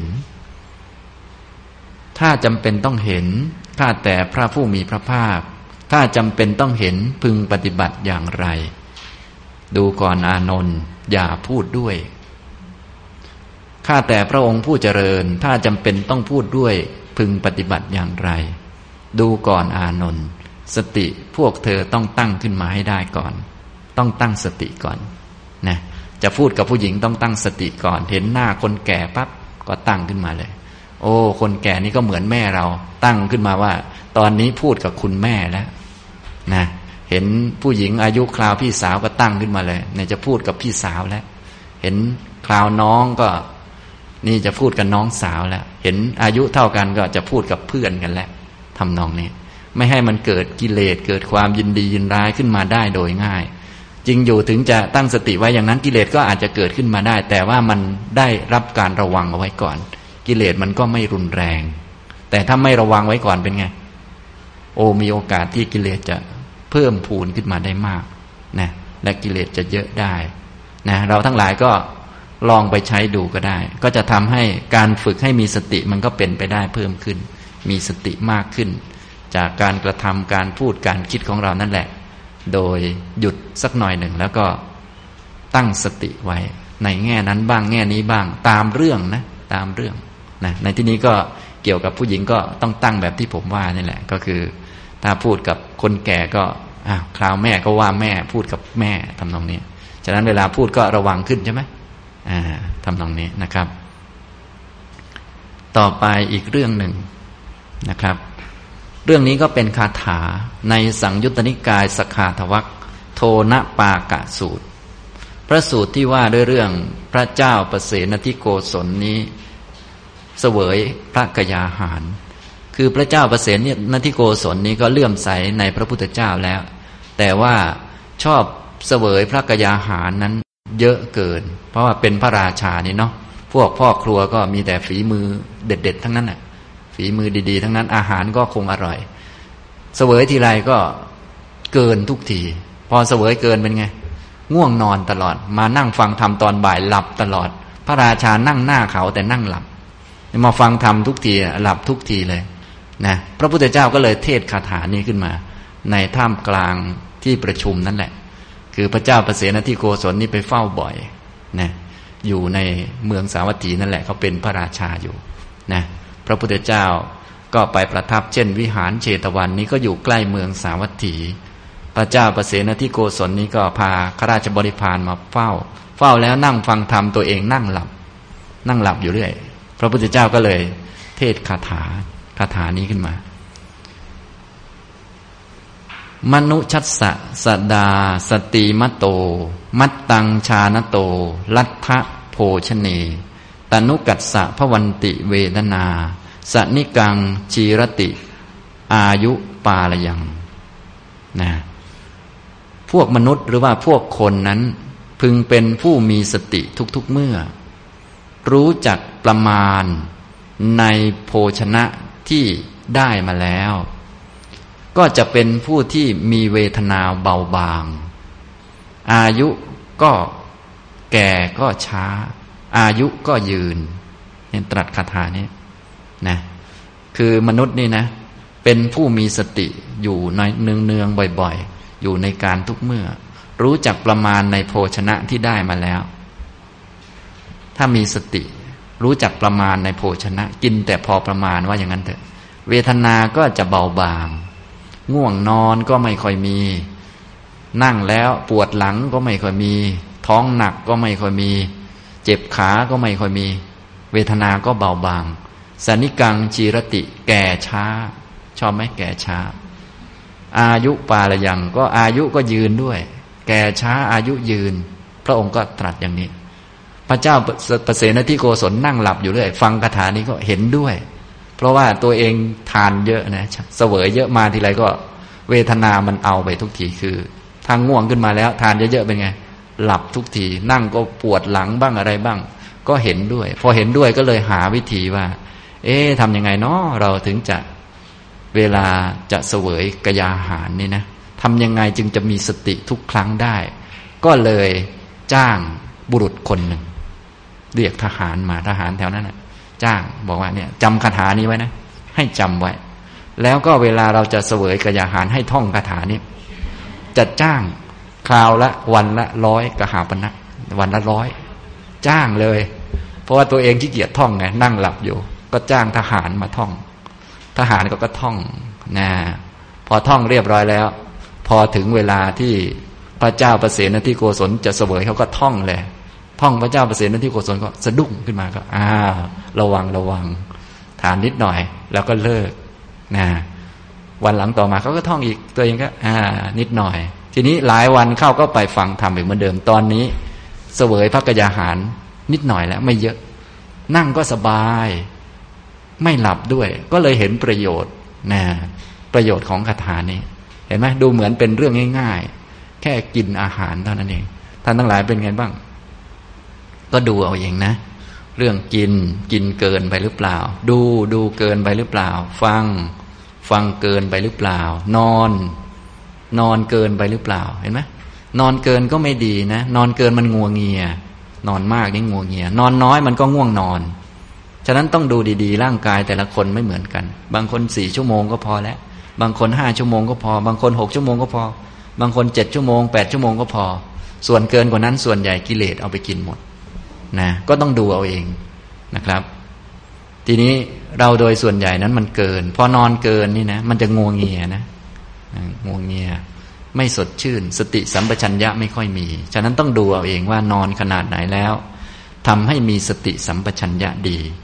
ถ้าจำเป็นต้องเห็นข้าแต่พระผู้มีพระภาคถ้าจำเป็นต้องเห็นพึงปฏิบัติอย่างไรดูก่อนอานนท์อย่าพูดด้วยข้าแต่พระองค์ผู้เจริญถ้าจำเป็นต้องพูดด้วยพึงปฏิบัติอย่างไรดูก่อนอานนท์สติพวกเธอต้องตั้งขึ้นมาให้ได้ก่อนต้องตั้งสติก่อนนะจะพูดกับผู้หญิงต้องตั้งสติก่อนเห็นหน้าคนแก่ปั๊บก็ตั้งขึ้นมาเลยโอ้คนแก่นี่ก็เหมือนแม่เราตั้งขึ้นมาว่าตอนนี้พูดกับคุณแม่แล้วนะเห็นผู้หญิงอายุคราวพี่สาวก็ตั้งขึ้นมาเลยเนี่ยจะพูดกับพี่สาวแล้วเห็นคราวน้องก็นี่จะพูดกับน้องสาวแล้วเห็นอายุเท่ากันก็จะพูดกับเพื่อนกันแล้วทำนองนี้ไม่ให้มันเกิดกิเลสเกิดความยินดียินร้ายขึ้นมาได้โดยง่ายจริงอยู่ถึงจะตั้งสติไว้อย่างนั้นกิเลสก็อาจจะเกิดขึ้นมาได้แต่ว่ามันได้รับการระวังเอาไว้ก่อนกิเลสมันก็ไม่รุนแรงแต่ถ้าไม่ระวังไว้ก่อนเป็นไงโอ้มีโอกาสที่กิเลสจะเพิ่มพูนขึ้นมาได้มากนะและกิเลสจะเยอะได้นะเราทั้งหลายก็ลองไปใช้ดูก็ได้ก็จะทำให้การฝึกให้มีสติมันก็เป็นไปได้เพิ่มขึ้นมีสติมากขึ้นจากการกระทำการพูดการคิดของเรานั่นแหละโดยหยุดสักหน่อยหนึ่งแล้วก็ตั้งสติไว้ในแง่นั้นบ้างแง่นี้บ้างตามเรื่องนะตามเรื่องนะในที่นี้ก็เกี่ยวกับผู้หญิงก็ต้องตั้งแบบที่ผมว่านี่แหละก็คือถ้าพูดกับคนแก่ก็อ้าวคราวแม่ก็ว่าแม่พูดกับแม่ทำนองนี้ฉะนั้นเวลาพูดก็ระวังขึ้นใช่ไหมอ่าทำนองนี้นะครับต่อไปอีกเรื่องหนึ่งนะครับเรื่องนี้ก็เป็นคาถาในสังยุตตนิกายสขาทวรรคโทนปากะสูตรพระสูตรที่ว่าด้วยเรื่องพระเจ้าประเสนทิโกศลนี้เสวยพระกยาหารคือพระเจ้าประเสนทิโกศลนี้ก็เลื่อมใสในพระพุทธเจ้าแล้วแต่ว่าชอบเสวยพระกยาหารนั้นเยอะเกินเพราะว่าเป็นพระราชานี่เนาะพวกพ่อครัวก็มีแต่ฝีมือเด็ดๆทั้งนั้นน่ะฝีมือดีๆทั้งนั้นอาหารก็คงอร่อยเสวยทีไรก็เกินทุกทีพอเสวยเกินเป็นไงง่วงนอนตลอดมานั่งฟังธรรมตอนบ่ายหลับตลอดพระราชานั่งหน้าเขาแต่นั่งหลับมาฟังธรรมทุกทีหลับทุกทีเลยนะพระพุทธเจ้าก็เลยเทศคาถานี้ขึ้นมาในท่ามกลางที่ประชุมนั่นแหละคือพระเจ้าประเสนทิโกศลนี่ไปเฝ้าบ่อยนะอยู่ในเมืองสาวัตถีนั่นแหละเขาเป็นพระราชาอยู่นะพระพุทธเจ้าก็ไปประทับเช่นวิหารเชตวันนี้ก็อยู่ใกล้เมืองสาวัตถีพระเจ้าประเสนทิโกศลนี้ก็พาข้าราชบริพารมาเฝ้าเฝ้าแล้วนั่งฟังธรรมตัวเองนั่งหลับนั่งหลับอยู่เรื่อยพระพุทธเจ้าก็เลยเทศคาถาคาถานี้ขึ้นมามนุชัสสะสดาสติมโตมัตตังชานโตลัทธะโภชเนตนุกัสสะภวันติเวทนาสนิกังชีรติอายุปาลยังนะพวกมนุษย์หรือว่าพวกคนนั้นพึงเป็นผู้มีสติทุกๆเมื่อรู้จักประมาณในโภชนะที่ได้มาแล้วก็จะเป็นผู้ที่มีเวทนาเบาบางอายุก็แก่ก็ช้าอายุก็ยืนเนี่ยตรัสคาถานี้นะคือมนุษย์นี่นะเป็นผู้มีสติอยู่ในเนืองๆบ่อยๆอยู่ในการทุกเมื่อรู้จักประมาณในโภชนะที่ได้มาแล้วถ้ามีสติรู้จักประมาณในโภชนะกินแต่พอประมาณว่าอย่างนั้นเถอะเวทนาก็จะเบาบางง่วงนอนก็ไม่ค่อยมีนั่งแล้วปวดหลังก็ไม่ค่อยมีท้องหนักก็ไม่ค่อยมีเจ็บขาก็ไม่ค่อยมีเวทนาก็เบาบางสนิกังจีรติแก่ช้าชอบไหมแก่ช้าอายุปาลยังก็อายุก็ยืนด้วยแก่ช้าอายุยืนพระองค์ก็ตรัสอย่างนี้พระเจ้าประเสนทิโกศลนั่งหลับอยู่เรื่อยฟังคาถานี้ก็เห็นด้วยเพราะว่าตัวเองทานเยอะนะเสวยเยอะมาทีไรก็เวทนามันเอาไปทุกทีคือทางง่วงขึ้นมาแล้วทานเยอะๆเป็นไงหลับทุกทีนั่งก็ปวดหลังบ้างอะไรบ้างก็เห็นด้วยพอเห็นด้วยก็เลยหาวิธีว่าเอ๊ะทำยังไงเนาะเราถึงจะเวลาจะเสวยกยาหารนี่นะทำยังไงจึงจะมีสติทุกครั้งได้ก็เลยจ้างบุรุษคนหนึ่งเรียกทหารมาทหารแถวนั้นนะจ้างบอกว่าเนี่ยจำคาถานี้ไว้นะให้จำไว้แล้วก็เวลาเราจะเสวยกยาหารให้ท่องคาถานี้จะจ้างคราวละวันละร้อยกหาปณะวันละร้อยจ้างเลยเพราะว่าตัวเองขี้เกียจท่องไงนั่งหลับอยู่ก็จ้างทหารมาท่องทหารก็ก็ท่องนะพอท่องเรียบร้อยแล้วพอถึงเวลาที่พระเจ้าประเสนทิโกศลจะเสวยเขาก็ท่องเลยท่องพระเจ้าประเสนทิโกศลก็สะดุ้งขึ้นมาก็อ้าวระวังระวังทานนิดหน่อยแล้วก็เลิกนะวันหลังต่อมาเขาก็ท่องอีกตัวเองก็อ่านิดหน่อยทีนี้หลายวันเข้าก็ไปฟังธรรมอีกเหมือนเดิมตอนนี้เสวยพระกยาหารนิดหน่อยแล้วไม่เยอะนั่งก็สบายไม่หลับด้วยก็เลยเห็นประโยชน์นะประโยชน์ของคาถานี้เห็นไหมดูเหมือนเป็นเรื่องง่ายๆแค่กินอาหารเท่านั้นเองท่านทั้งหลายเป็นไงบ้างก็ดูเอาเองนะเรื่องกินกินเกินไปหรือเปล่าดูดูเกินไปหรือเปล่าฟังฟังเกินไปหรือเปล่านอนนอนเกินไปหรือเปล่าเห็นไหมนอนเกินก็ไม่ดีนะนอนเกินมันงัวเงียนอนมากนี่งัวเงียนอนน้อยมันก็ง่วงนอนฉะนั้นต้องดูดีๆร่างกายแต่ละคนไม่เหมือนกันบางคนสี่ชั่วโมงก็พอแล้วบางคนห้าชั่วโมงก็พอบางคนหกชั่วโมงก็พอบางคนเจ็ดชั่วโมงแปดชั่วโมงก็พอส่วนเกินกว่านั้นส่วนใหญ่กิเลสเอาไปกินหมดนะก็ต้องดูเอาเองนะครับทีนี้เราโดยส่วนใหญ่นั้นมันเกินพอนอนเกินนี่นะมันจะงัวเงียนะงัวเงียไม่สดชื่นสติสัมปชัญญะไม่ค่อยมีฉะนั้นต้องดูเอาเองว่านอนขนาดไหนแล้วทำให้มีสติสัมปชัญญะดี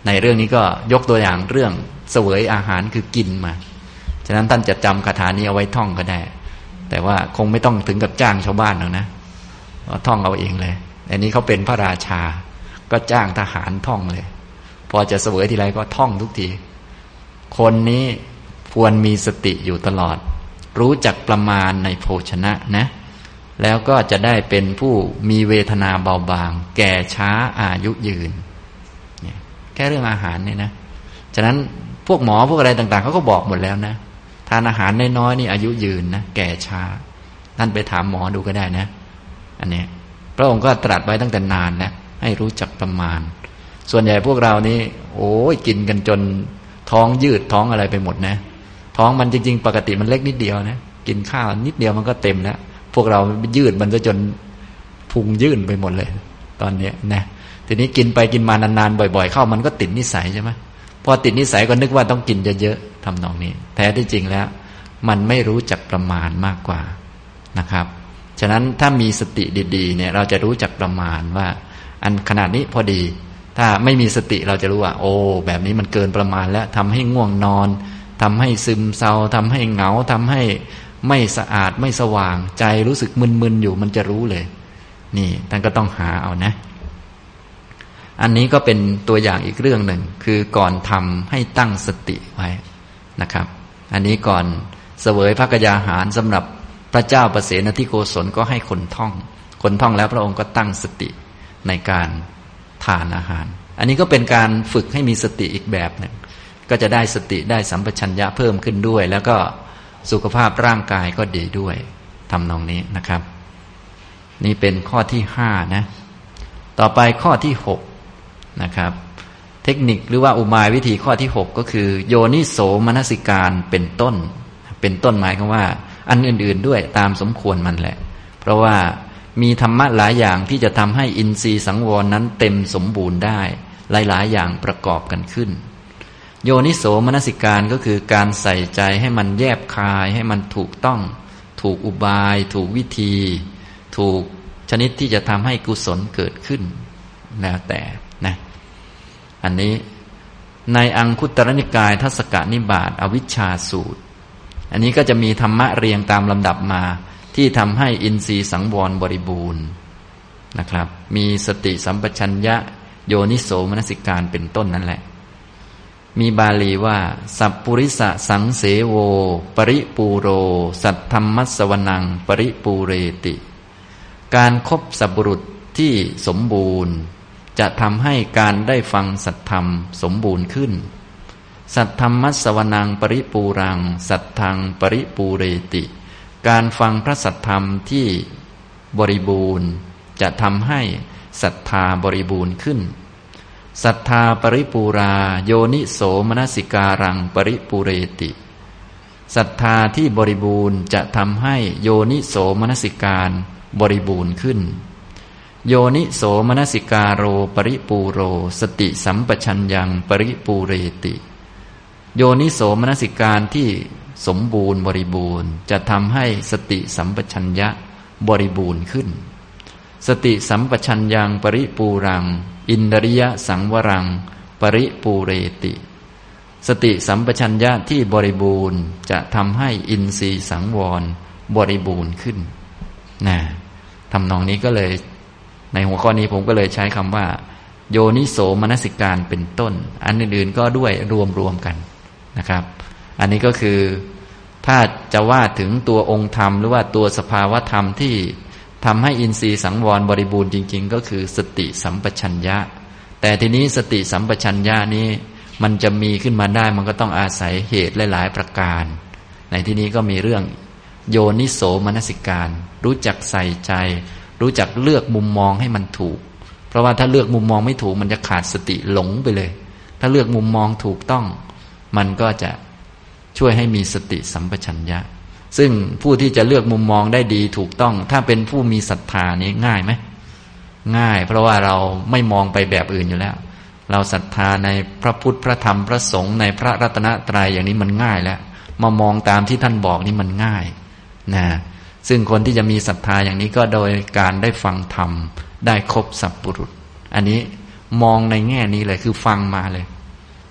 ในเรื่องนี้ก็ยกตัวอย่างเรื่องเสวยอาหารคือกินมาฉะนั้นท่านจะจำคาถานี้เอาไว้ท่องก็ได้แต่ว่าคงไม่ต้องถึงกับจ้างชาวบ้านหรอกนะท่องเอาเองเลยอันนี้เขาเป็นพระราชาก็จ้างทหารท่องเลยพอจะเสวยทีไรก็ท่องทุกทีคนนี้ควรมีสติอยู่ตลอดรู้จักประมาณในโภชนะนะแล้วก็จะได้เป็นผู้มีเวทนาเบาบางแก่ช้าอายุยืนเนี่ยแค่เรื่องอาหารเนี่ยนะฉะนั้นพวกหมอพวกอะไรต่างๆเขาก็บอกหมดแล้วนะทานอาหารน้อยๆนี่อายุยืนนะแก่ช้าท่านไปถามหมอดูก็ได้นะอันนี้พระองค์ก็ตรัสไว้ตั้งแต่นานนะให้รู้จักประมาณส่วนใหญ่พวกเรานี่โอ้ยกินกันจนท้องยืดท้องอะไรไปหมดนะท้องมันจริงๆปกติมันเล็กนิดเดียวนะกินข้าวนิดเดียวมันก็เต็มแล้วพวกเรายืดมันจะจนพุงยื่นไปหมดเลยตอนนี้นะทีนี้กินไปกินมานานๆบ่อยๆเข้ามันก็ติดนิสัยใช่ไหมพอติดนิสัยก็นึกว่าต้องกินเยอะๆทำนองนี้แท้ที่จริงแล้วมันไม่รู้จักประมาณมากกว่านะครับฉะนั้นถ้ามีสติดีๆเนี่ยเราจะรู้จักประมาณว่าอันขนาดนี้พอดีถ้าไม่มีสติเราจะรู้ว่าโอ้แบบนี้มันเกินประมาณแล้วทำให้ง่วงนอนทำให้ซึมเศร้าทำให้เหงาทำให้ไม่สะอาดไม่สว่างใจรู้สึกมึนๆอยู่มันจะรู้เลยนี่ท่านก็ต้องหาเอานะอันนี้ก็เป็นตัวอย่างอีกเรื่องหนึ่งคือก่อนทำให้ตั้งสติไว้นะครับอันนี้ก่อนเสวยพระกยาหารสำหรับพระเจ้าประเสนทิโกศลก็ให้คนท่องคนท่องแล้วพระองค์ก็ตั้งสติในการทานอาหารอันนี้ก็เป็นการฝึกให้มีสติอีกแบบหนึ่งก็จะได้สติได้สัมปชัญญะเพิ่มขึ้นด้วยแล้วก็สุขภาพร่างกายก็ดีด้วยทำนองนี้นะครับนี่เป็นข้อที่ห้านะต่อไปข้อที่หกนะครับเทคนิคหรือว่าอุบายวิธีข้อที่หกก็คือโยนิโสมนสิการเป็นต้นเป็นต้นหมายความว่าอันอื่นๆด้วยตามสมควรมันแหละเพราะว่ามีธรรมะหลายอย่างที่จะทำให้อินทรีย์สังวรนั้นเต็มสมบูรณ์ได้หลายๆอย่างประกอบกันขึ้นโยนิโสมนสิการก็คือการใส่ใจให้มันแยบคายให้มันถูกต้องถูกอุบายถูกวิธีถูกชนิดที่จะทำให้กุศลเกิดขึ้นแล้วแต่นะอันนี้ในอังคุตรนิกายทัศกนิบาตอวิชชาสูตรอันนี้ก็จะมีธรรมะเรียงตามลำดับมาที่ทำให้อินทรีย์สังวรบริบูรณ์นะครับมีสติสัมปชัญญะโยนิโสมนสิการเป็นต้นนั่นแหละมีบาลีว่าสัพปุริสสังเสโวปริปูโรสัทธัมมัสสวนังปริปูเรติการคบสัพบุรุษที่สมบูรณ์จะทำให้การได้ฟังสัทธรรมสมบูรณ์ขึ้นสัทธัมมัสสวนังปริปูรังสัทธังปริปูเรติการฟังพระสัทธรรมที่บริบูรณ์จะทำให้ศรัทธาบริบูรณ์ขึ้นศรัทธาปริปูราโยนิโสมนสิการังปริปูเรติศรัทธาที่บริบูรณ์จะทำให้โยนิโสมนสิการบริบูรณ์ขึ้นโยนิโสมนสิกาโรปริปูโรสติสัมปชัญญังปริปูเรติโยนิโสมนสิการที่สมบูรณ์บริบูรณ์จะทำให้สติสัมปชัญญะบริบูรณ์ขึ้นสติสัมปชัญญังปริปูรังอินทริยสังวรังปริปูเรติสติสัมปชัญญะที่บริบูรณ์จะทำให้อินทรีย์สังวรบริบูรณ์ขึ้นนะทำนองนี้ก็เลยในหัวข้อนี้ผมก็เลยใช้คำว่าโยนิโสมนสิการเป็นต้นอันอื่นๆก็ด้วยรวมๆกันนะครับอันนี้ก็คือถ้าจะว่าถึงตัวองค์ธรรมหรือว่าตัวสภาวะธรรมที่ทำให้อินทรีย์สังวรบริบูรณ์จริงๆก็คือสติสัมปชัญญะแต่ทีนี้สติสัมปชัญญะนี้มันจะมีขึ้นมาได้มันก็ต้องอาศัยเหตุหลายๆประการในที่นี้ก็มีเรื่องโยนิโสมนสิการรู้จักใส่ใจรู้จักเลือกมุมมองให้มันถูกเพราะว่าถ้าเลือกมุมมองไม่ถูกมันจะขาดสติหลงไปเลยถ้าเลือกมุมมองถูกต้องมันก็จะช่วยให้มีสติสัมปชัญญะซึ่งผู้ที่จะเลือกมุมมองได้ดีถูกต้องถ้าเป็นผู้มีศรัทธานี้ง่ายไหมง่ายเพราะว่าเราไม่มองไปแบบอื่นอยู่แล้วเราศรัทธาในพระพุทธพระธรรมพระสงฆ์ในพระรัตนตรัยอย่างนี้มันง่ายแล้วมามองตามที่ท่านบอกนี่มันง่ายนะซึ่งคนที่จะมีศรัทธาอย่างนี้ก็โดยการได้ฟังธรรมได้คบสัพปุรุษอันนี้มองในแง่นี้เลยคือฟังมาเลย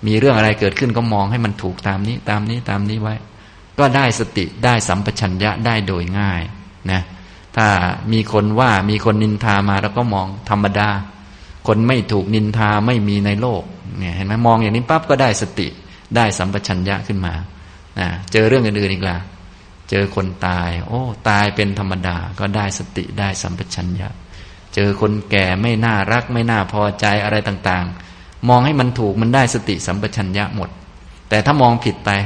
มีเรื่องอะไรเกิดขึ้นก็มองให้มันถูกตามนี้ตามนี้ตามนี้ไว้ก็ได้สติได้สัมปชัญญะได้โดยง่ายนะถ้ามีคนว่ามีคนนินทามาแล้วก็มองธรรมดาคนไม่ถูกนินทาไม่มีในโลกเนี่ยเห็นไหมมองอย่างนี้ปั๊บก็ได้สติได้สัมปชัญญะขึ้นมานะเจอเรื่องอื่นๆอีกล่ะเจอคนตายโอ้ตายเป็นธรรมดาก็ได้สติได้สัมปชัญญะเจอคนแก่ไม่น่ารักไม่น่าพอใจอะไรต่างๆมองให้มันถูกมันได้สติสัมปชัญญะหมดแต่ถ้ามองผิดไป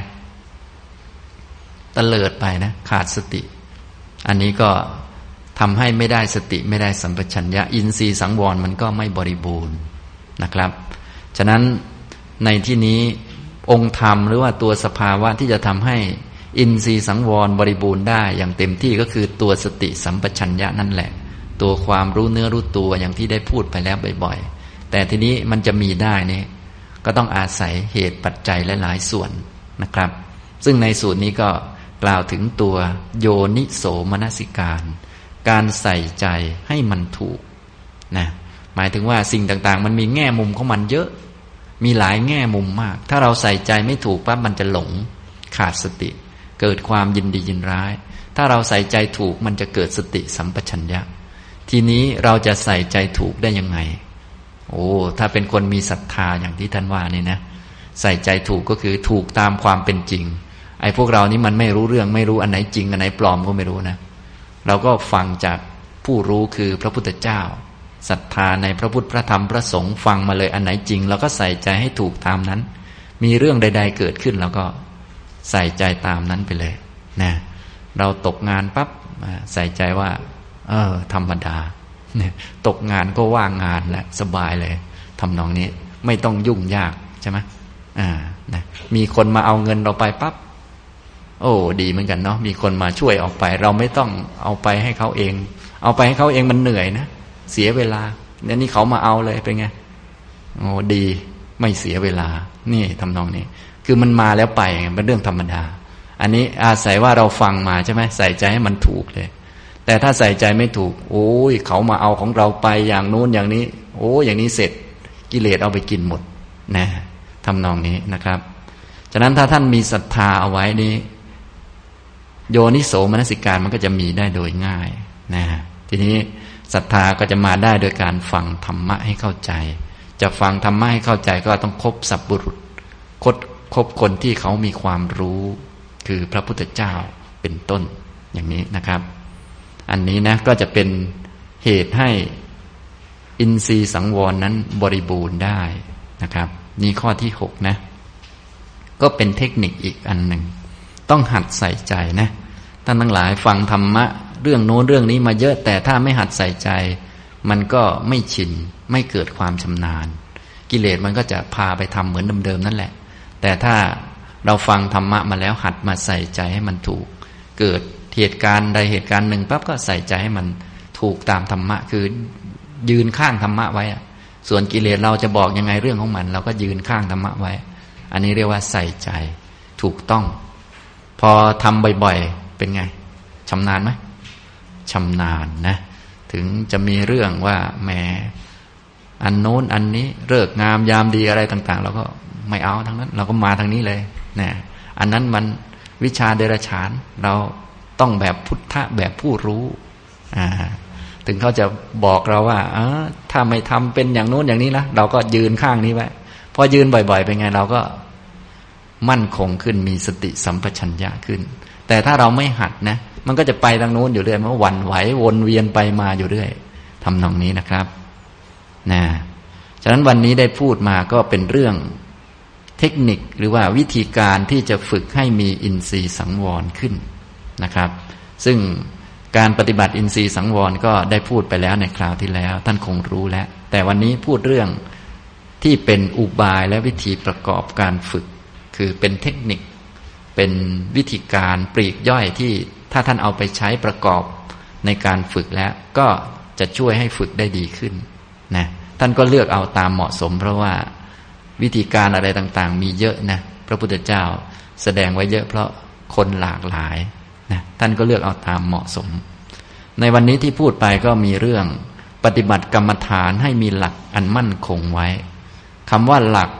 ตะเลิดไปนะขาดสติอันนี้ก็ทำให้ไม่ได้สติไม่ได้สัมปชัญญะอินทรีย์สังวรมันก็ไม่บริบูรณ์นะครับฉะนั้นในที่นี้องค์ธรรมหรือว่าตัวสภาวะที่จะทำให้อินทรีย์สังวรบริบูรณ์ได้อย่างเต็มที่ก็คือตัวสติสัมปชัญญะนั่นแหละตัวความรู้เนื้อรู้ตัวอย่างที่ได้พูดไปแล้วบ่อยๆแต่ทีนี้มันจะมีได้นี่ก็ต้องอาศัยเหตุปัจจัยหลายๆส่วนนะครับซึ่งในสูตรนี้ก็กล่าวถึงตัวโยนิโสมนสิการการใส่ใจให้มันถูกนะหมายถึงว่าสิ่งต่างๆมันมีแง่มุมของมันเยอะมีหลายแง่มุมมากถ้าเราใส่ใจไม่ถูกปั๊บมันจะหลงขาดสติเกิดความยินดียินร้ายถ้าเราใส่ใจถูกมันจะเกิดสติสัมปชัญญะทีนี้เราจะใส่ใจถูกได้ยังไงโอ้ถ้าเป็นคนมีศรัทธาอย่างที่ท่านว่านี่นะใส่ใจถูกก็คือถูกตามความเป็นจริงไอ้พวกเรานี่มันไม่รู้เรื่องไม่รู้อันไหนจริงอันไหนปลอมก็ไม่รู้นะเราก็ฟังจากผู้รู้คือพระพุทธเจ้าศรัทธาในพระพุทธพระธรรมพระสงฆ์ฟังมาเลยอันไหนจริงเราก็ใส่ใจให้ถูกตามนั้นมีเรื่องใดๆเกิดขึ้นเราก็ใส่ใจตามนั้นไปเลยนะเราตกงานปั๊บใส่ใจว่าเออธรรมดาเนี่ยตกงานก็ว่างงานแล้วสบายเลยทำนองนี้ไม่ต้องยุ่งยากใช่ไหมอ่านะมีคนมาเอาเงินเราไปปั๊บโอ้ดีเหมือนกันเนาะมีคนมาช่วยออกไปเราไม่ต้องเอาไปให้เขาเองเอาไปให้เขาเองมันเหนื่อยนะเสียเวลาเนี่ยนี่เขามาเอาเลยเป็นไงโอ้ดีไม่เสียเวลานี่ทำนองนี้คือมันมาแล้วไปเป็นเรื่องธรรมดาอันนี้อาศัยว่าเราฟังมาใช่ไหมใส่ใจให้มันถูกเลยแต่ถ้าใส่ใจไม่ถูกโอ้ยเขามาเอาของเราไปอย่างนู้นอย่างนี้โอ้อย่างนี้เสร็จกิเลสเอาไปกินหมดนะทำนองนี้นะครับฉะนั้นถ้าท่านมีศรัทธาเอาไว้นี้โยนิโสมนสิการมันก็จะมีได้โดยง่ายนะทีนี้ศรัทธาก็จะมาได้โดยการฟังธรรมะให้เข้าใจจะฟังธรรมะให้เข้าใจก็ต้องคบสัพบุรุษคบคบคนที่เขามีความรู้คือพระพุทธเจ้าเป็นต้นอย่างนี้นะครับอันนี้นะก็จะเป็นเหตุให้อินทรีย์สังวรนั้นบริบูรณ์ได้นะครับนี่ข้อที่หกนะก็เป็นเทคนิคอีกอันหนึ่งต้องหัดใส่ใจนะท่านทั้งหลายฟังธรรมะเรื่องโน้นเรื่องนี้มาเยอะแต่ถ้าไม่หัดใส่ใจมันก็ไม่ชินไม่เกิดความชำนาญกิเลสมันก็จะพาไปทำเหมือนเดิมๆนั่นแหละแต่ถ้าเราฟังธรรมะมาแล้วหัดมาใส่ใจให้มันถูกเกิดเหตุการณ์ใดเหตุการณ์หนึ่งปั๊บก็ใส่ใจให้มันถูกตามธรรมะคือยืนข้างธรรมะไว้ส่วนกิเลสเราจะบอกยังไงเรื่องของมันเราก็ยืนข้างธรรมะไว้อันนี้เรียกว่าใส่ใจถูกต้องพอทำบ่อยๆเป็นไงชำนาญไหมชำนาญนะถึงจะมีเรื่องว่าแหมอันโน้นอันนี้เลิกงามยามดีอะไรต่างๆเราก็ไม่เอาทั้งนั้นเราก็มาทางนี้เลยนะอันนั้นมันวิชาเดรัจฉานเราต้องแบบพุทธะแบบผู้รู้อ่าถึงเขาจะบอกเราว่าเออถ้าไม่ทำเป็นอย่างโน้นอย่างนี้นะเราก็ยืนข้างนี้ไว้พอยืนบ่อยๆเป็นไงเราก็มั่นคงขึ้นมีสติสัมปชัญญะขึ้นแต่ถ้าเราไม่หัดนะมันก็จะไปทางโน้นอยู่เรื่อยมันหวั่นไหววนเวียนไปมาอยู่เรื่อยทำนองนี้นะครับนะฉะนั้นวันนี้ได้พูดมาก็เป็นเรื่องเทคนิคหรือว่าวิธีการที่จะฝึกให้มีอินทรีย์สังวรขึ้นนะครับซึ่งการปฏิบัติอินทรีย์สังวรก็ได้พูดไปแล้วในคราวที่แล้วท่านคงรู้แล้วแต่วันนี้พูดเรื่องที่เป็นอุบายและวิธีประกอบการฝึกคือเป็นเทคนิคเป็นวิธีการปลีกย่อยที่ถ้าท่านเอาไปใช้ประกอบในการฝึกแล้วก็จะช่วยให้ฝึกได้ดีขึ้นนะท่านก็เลือกเอาตามเหมาะสมเพราะว่าวิธีการอะไรต่างๆมีเยอะนะพระพุทธเจ้าแสดงไว้เยอะเพราะคนหลากหลายนะท่านก็เลือกเอาตามเหมาะสมในวันนี้ที่พูดไปก็มีเรื่องปฏิบัติกรรมฐานให้มีหลักอันมั่นคงไว้คำว่าหลัก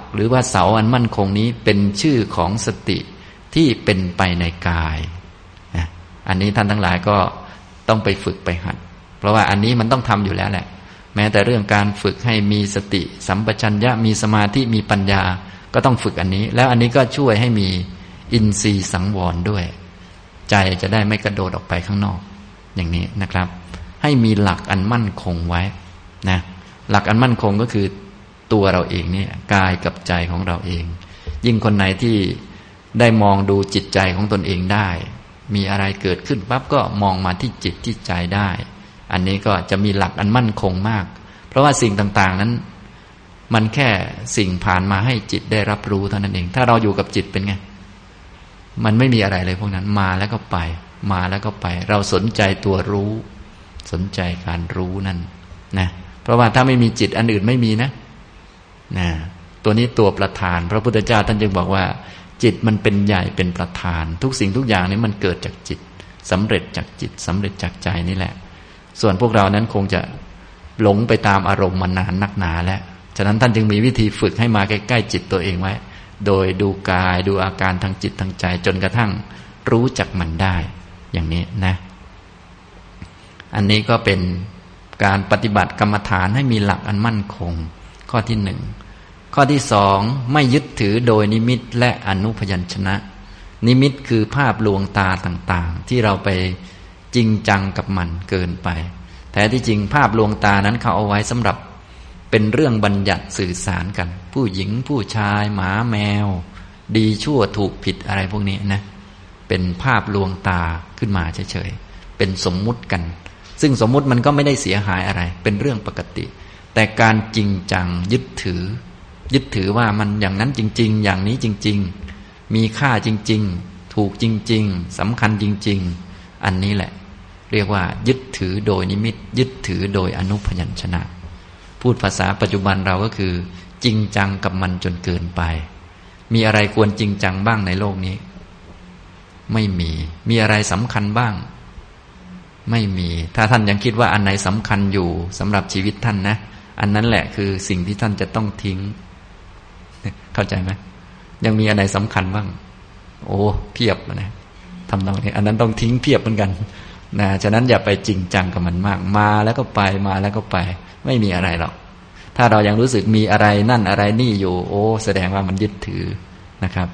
หรือว่าเสาอันมั่นคงนี้เป็นชื่อของสติที่เป็นไปในกายนะอันนี้ท่านทั้งหลายก็ต้องไปฝึกไปหัดเพราะว่าอันนี้มันต้องทำอยู่แล้วแหละแม้แต่เรื่องการฝึกให้มีสติสัมปชัญญะมีสมาธิมีปัญญาก็ต้องฝึกอันนี้แล้วอันนี้ก็ช่วยให้มีอินทรีย์สังวรด้วยใจจะได้ไม่กระโดดออกไปข้างนอกอย่างนี้นะครับให้มีหลักอันมั่นคงไว้นะหลักอันมั่นคงก็คือตัวเราเองนี่กายกับใจของเราเองยิ่งคนไหนที่ได้มองดูจิตใจของตนเองได้มีอะไรเกิดขึ้นปั๊บก็มองมาที่จิตที่ใจได้อันนี้ก็จะมีหลักอันมั่นคงมากเพราะว่าสิ่งต่างๆนั้นมันแค่สิ่งผ่านมาให้จิตได้รับรู้เท่านั้นเองถ้าเราอยู่กับจิตเป็นไงมันไม่มีอะไรเลยพวกนั้นมาแล้วก็ไปมาแล้วก็ไปเราสนใจตัวรู้สนใจการรู้นั่นนะเพราะว่าถ้าไม่มีจิตอันอื่นไม่มีนะนะตัวนี้ตัวประธานพระพุทธเจ้าท่านจึงบอกว่าจิตมันเป็นใหญ่เป็นประธานทุกสิ่งทุกอย่างนี้มันเกิดจากจิตสำเร็จจากจิตสำเร็จจากใจนี่แหละส่วนพวกเรานั้นคงจะหลงไปตามอารมณ์มานานนักหนาแล้วฉะนั้นท่านจึงมีวิธีฝึกให้มาใกล้ๆจิตตัวเองไว้โดยดูกายดูอาการทางจิตทางใจจนกระทั่งรู้จักมันได้อย่างนี้นะอันนี้ก็เป็นการปฏิบัติกรรมฐานให้มีหลักอันมั่นคงข้อที่หนึ่งข้อที่สองไม่ยึดถือโดยนิมิตและอนุพยัญชนะนิมิตคือภาพลวงตาต่างๆที่เราไปจริงจังกับมันเกินไปแท้ที่จริงภาพลวงตานั้นเขาเอาไว้สำหรับเป็นเรื่องบัญญัติสื่อสารกันผู้หญิงผู้ชายหมาแมวดีชั่วถูกผิดอะไรพวกนี้นะเป็นภาพลวงตาขึ้นมาเฉยๆเป็นสมมุติกันซึ่งสมมุติมันก็ไม่ได้เสียหายอะไรเป็นเรื่องปกติแต่การจริงจังยึดถือยึดถือว่ามันอย่างนั้นจริงๆอย่างนี้จริงๆมีค่าจริงๆถูกจริงๆสำคัญจริงๆอันนี้แหละเรียกว่ายึดถือโดยนิมิตยึดถือโดยอนุพยัญชนะพูดภาษาปัจจุบันเราก็คือจริงจังกับมันจนเกินไปมีอะไรควรจริงจังบ้างในโลกนี้ไม่มีมีอะไรสำคัญบ้างไม่มีถ้าท่านยังคิดว่าอันไหนสำคัญอยู่สำหรับชีวิตท่านนะอันนั้นแหละคือสิ่งที่ท่านจะต้องทิ้งเข้าใจไหมยังมีอันไหนสำคัญบ้างโอ้เพียบนะทำนองนี้อันนั้นต้องทิ้งเพียบเหมือนกันนะฉะนั้นอย่าไปจริงจังกับมันมากมาแล้วก็ไปมาแล้วก็ไปไม่มีอะไรหรอกถ้าเรายังรู้สึกมีอะไรนั่นอะไรนี่อยู่โอ้แสดงว่ามันยึดถือนะครับ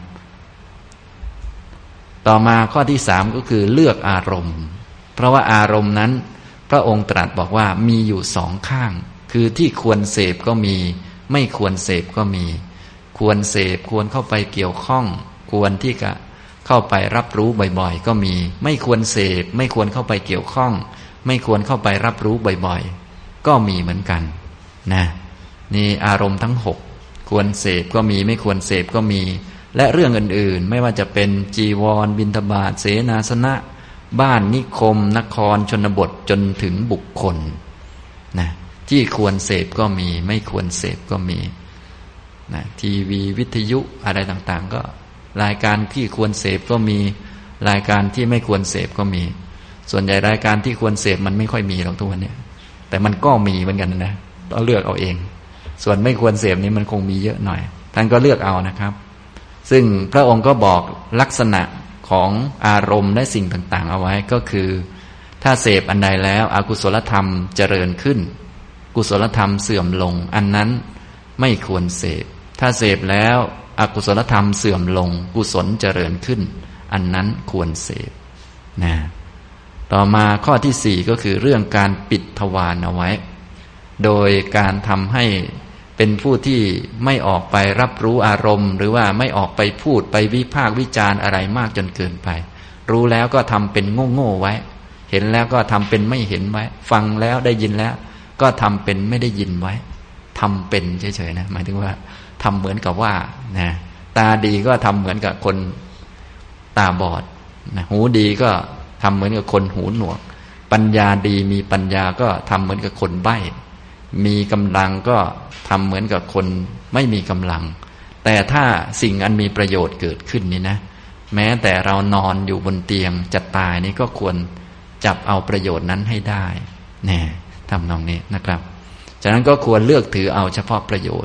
ต่อมาข้อที่สามก็คือเลือกอารมณ์เพราะว่าอารมณ์นั้นพระองค์ตรัสบอกว่ามีอยู่สองข้างคือที่ควรเสพก็มีไม่ควรเสพก็มีควรเสพควรเข้าไปเกี่ยวข้องควรที่จะเข้าไปรับรู้บ่อยๆก็มีไม่ควรเสพไม่ควรเข้าไปเกี่ยวข้องไม่ควรเข้าไปรับรู้บ่อยๆก็มีเหมือนกันนะนี่อารมณ์ทั้งหกควรเสพก็มีไม่ควรเสพก็มีและเรื่องอื่นๆไม่ว่าจะเป็นจีวรบิณฑบาตเสนาสนะบ้านนิคมนครชนบทจนถึงบุคคลนะที่ควรเสพก็มีไม่ควรเสพก็มีนะทีวีวิทยุอะไรต่างๆก็รายการที่ควรเสพก็มีรายการที่ไม่ควรเสพก็มีส่วนใหญ่รายการที่ควรเสพมันไม่ค่อยมีหรอกทุกวันนี้แต่มันก็มีเหมือนกันนะต้องเลือกเอาเองส่วนไม่ควรเสพนี้มันคงมีเยอะหน่อยท่านก็เลือกเอานะครับซึ่งพระองค์ก็บอกลักษณะของอารมณ์และสิ่งต่างๆเอาไว้ก็คือถ้าเสพอันใดแล้วอกุศลธรรมเจริญขึ้นกุศลธรรมเสื่อมลงอันนั้นไม่ควรเสพถ้าเสพแล้วอกุศลธรรมเสื่อมลงกุศลเจริญขึ้นอันนั้นควรเสพนะต่อมาข้อที่สี่ก็คือเรื่องการปิดทวารเอาไว้โดยการทำให้เป็นผู้ที่ไม่ออกไปรับรู้อารมณ์หรือว่าไม่ออกไปพูดไปวิพากษ์วิจารณ์อะไรมากจนเกินไปรู้แล้วก็ทำเป็นโง่ๆไว้เห็นแล้วก็ทำเป็นไม่เห็นไว้ฟังแล้วได้ยินแล้วก็ทำเป็นไม่ได้ยินไว้ทำเป็นเฉยๆนะหมายถึงว่าทำเหมือนกับว่านะตาดีก็ทำเหมือนกับคนตาบอดนะหูดีก็ทำเหมือนกับคนหูหนวกปัญญาดีมีปัญญาก็ทำเหมือนกับคนใบ้มีกำลังก็ทำเหมือนกับคนไม่มีกำลังแต่ถ้าสิ่งอันมีประโยชน์เกิดขึ้นนี่นะแม้แต่เรานอนอยู่บนเตียงจะตายนี่ก็ควรจับเอาประโยชน์นั้นให้ได้แน่ทำนองนี้นะครับฉะนั้นก็ควรเลือกถือเอาเฉพาะประโยชน์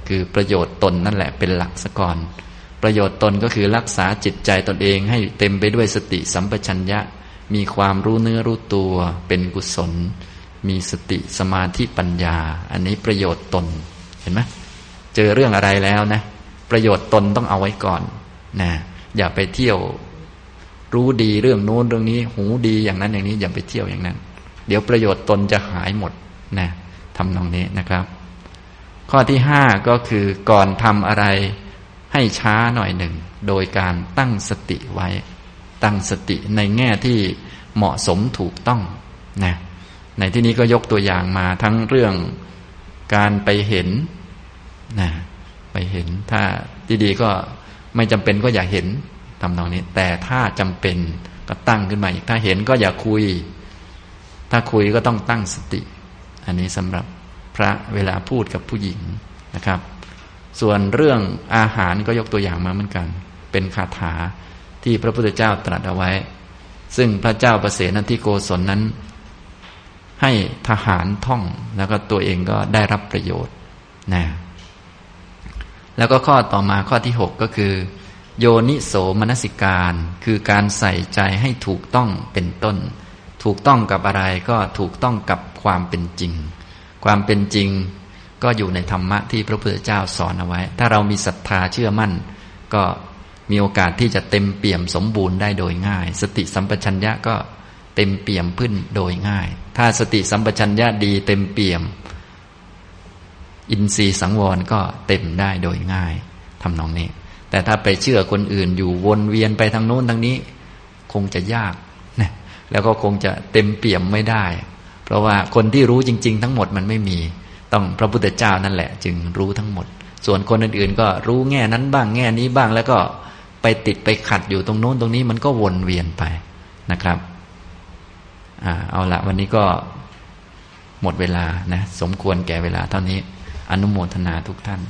คือประโยชน์ตนนั่นแหละเป็นหลักซะก่อนประโยชน์ตนก็คือรักษาจิตใจตนเองให้เต็มไปด้วยสติสัมปชัญญะมีความรู้เนื้อรู้ตัวเป็นกุศลมีสติสมาธิปัญญาอันนี้ประโยชน์ตนเห็นไหมเจอเรื่องอะไรแล้วนะประโยชน์ตนต้องเอาไว้ก่อนนะอย่าไปเที่ยวรู้ดีเรื่องโน้นเรื่องนี้หูดีอย่างนั้นอย่างนี้อย่าไปเที่ยวอย่างนั้นเดี๋ยวประโยชน์ตนจะหายหมดนะทำตรงนี้นะครับข้อที่ห้าก็คือก่อนทำอะไรให้ช้าหน่อยหนึ่งโดยการตั้งสติไว้ตั้งสติในแง่ที่เหมาะสมถูกต้องนะในที่นี้ก็ยกตัวอย่างมาทั้งเรื่องการไปเห็นนะไปเห็นถ้าดีๆก็ไม่จำเป็นก็อย่าเห็นทำตรงนี้แต่ถ้าจำเป็นก็ตั้งขึ้นมาอีกถ้าเห็นก็อย่าคุยถ้าคุยก็ต้องตั้งสติอันนี้สำหรับพระเวลาพูดกับผู้หญิงนะครับส่วนเรื่องอาหารก็ยกตัวอย่างมาเหมือนกันเป็นคาถาที่พระพุทธเจ้าตรัสเอาไว้ซึ่งพระเจ้าประเสนทิโกศลนั้นให้ทหารท่องแล้วก็ตัวเองก็ได้รับประโยชน์นะแล้วก็ข้อต่อมาข้อที่หกก็คือโยนิโสมนสิการคือการใส่ใจให้ถูกต้องเป็นต้นถูกต้องกับอะไรก็ถูกต้องกับความเป็นจริงความเป็นจริงก็อยู่ในธรรมะที่พระพุทธเจ้าสอนเอาไว้ถ้าเรามีศรัทธาเชื่อมั่นก็มีโอกาสที่จะเต็มเปี่ยมสมบูรณ์ได้โดยง่ายสติสัมปชัญญะก็เต็มเปี่ยมขึ้นโดยง่ายถ้าสติสัมปชัญญะดีเต็มเปี่ยมอินทรีย์สังวรก็เต็มได้โดยง่ายทำนองนี้แต่ถ้าไปเชื่อคนอื่นอยู่วนเวียนไปทางโน้นทางนี้คงจะยากนะแล้วก็คงจะเต็มเปี่ยมไม่ได้เพราะว่าคนที่รู้จริงๆทั้งหมดมันไม่มีต้องพระพุทธเจ้านั่นแหละจึงรู้ทั้งหมดส่วนคนอื่นๆก็รู้แง่นั้นบ้างแง่นี้บ้างแล้วก็ไปติดไปขัดอยู่ตรงโน้นตรงนี้มันก็วนเวียนไปนะครับอ่าเอาละวันนี้ก็หมดเวลานะสมควรแก่เวลาเท่านี้อนุโมทนาทุกท่าน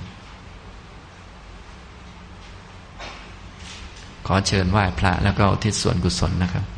ขอเชิญไหว้พระแล้วก็อุทิศส่วนกุศลนะครับ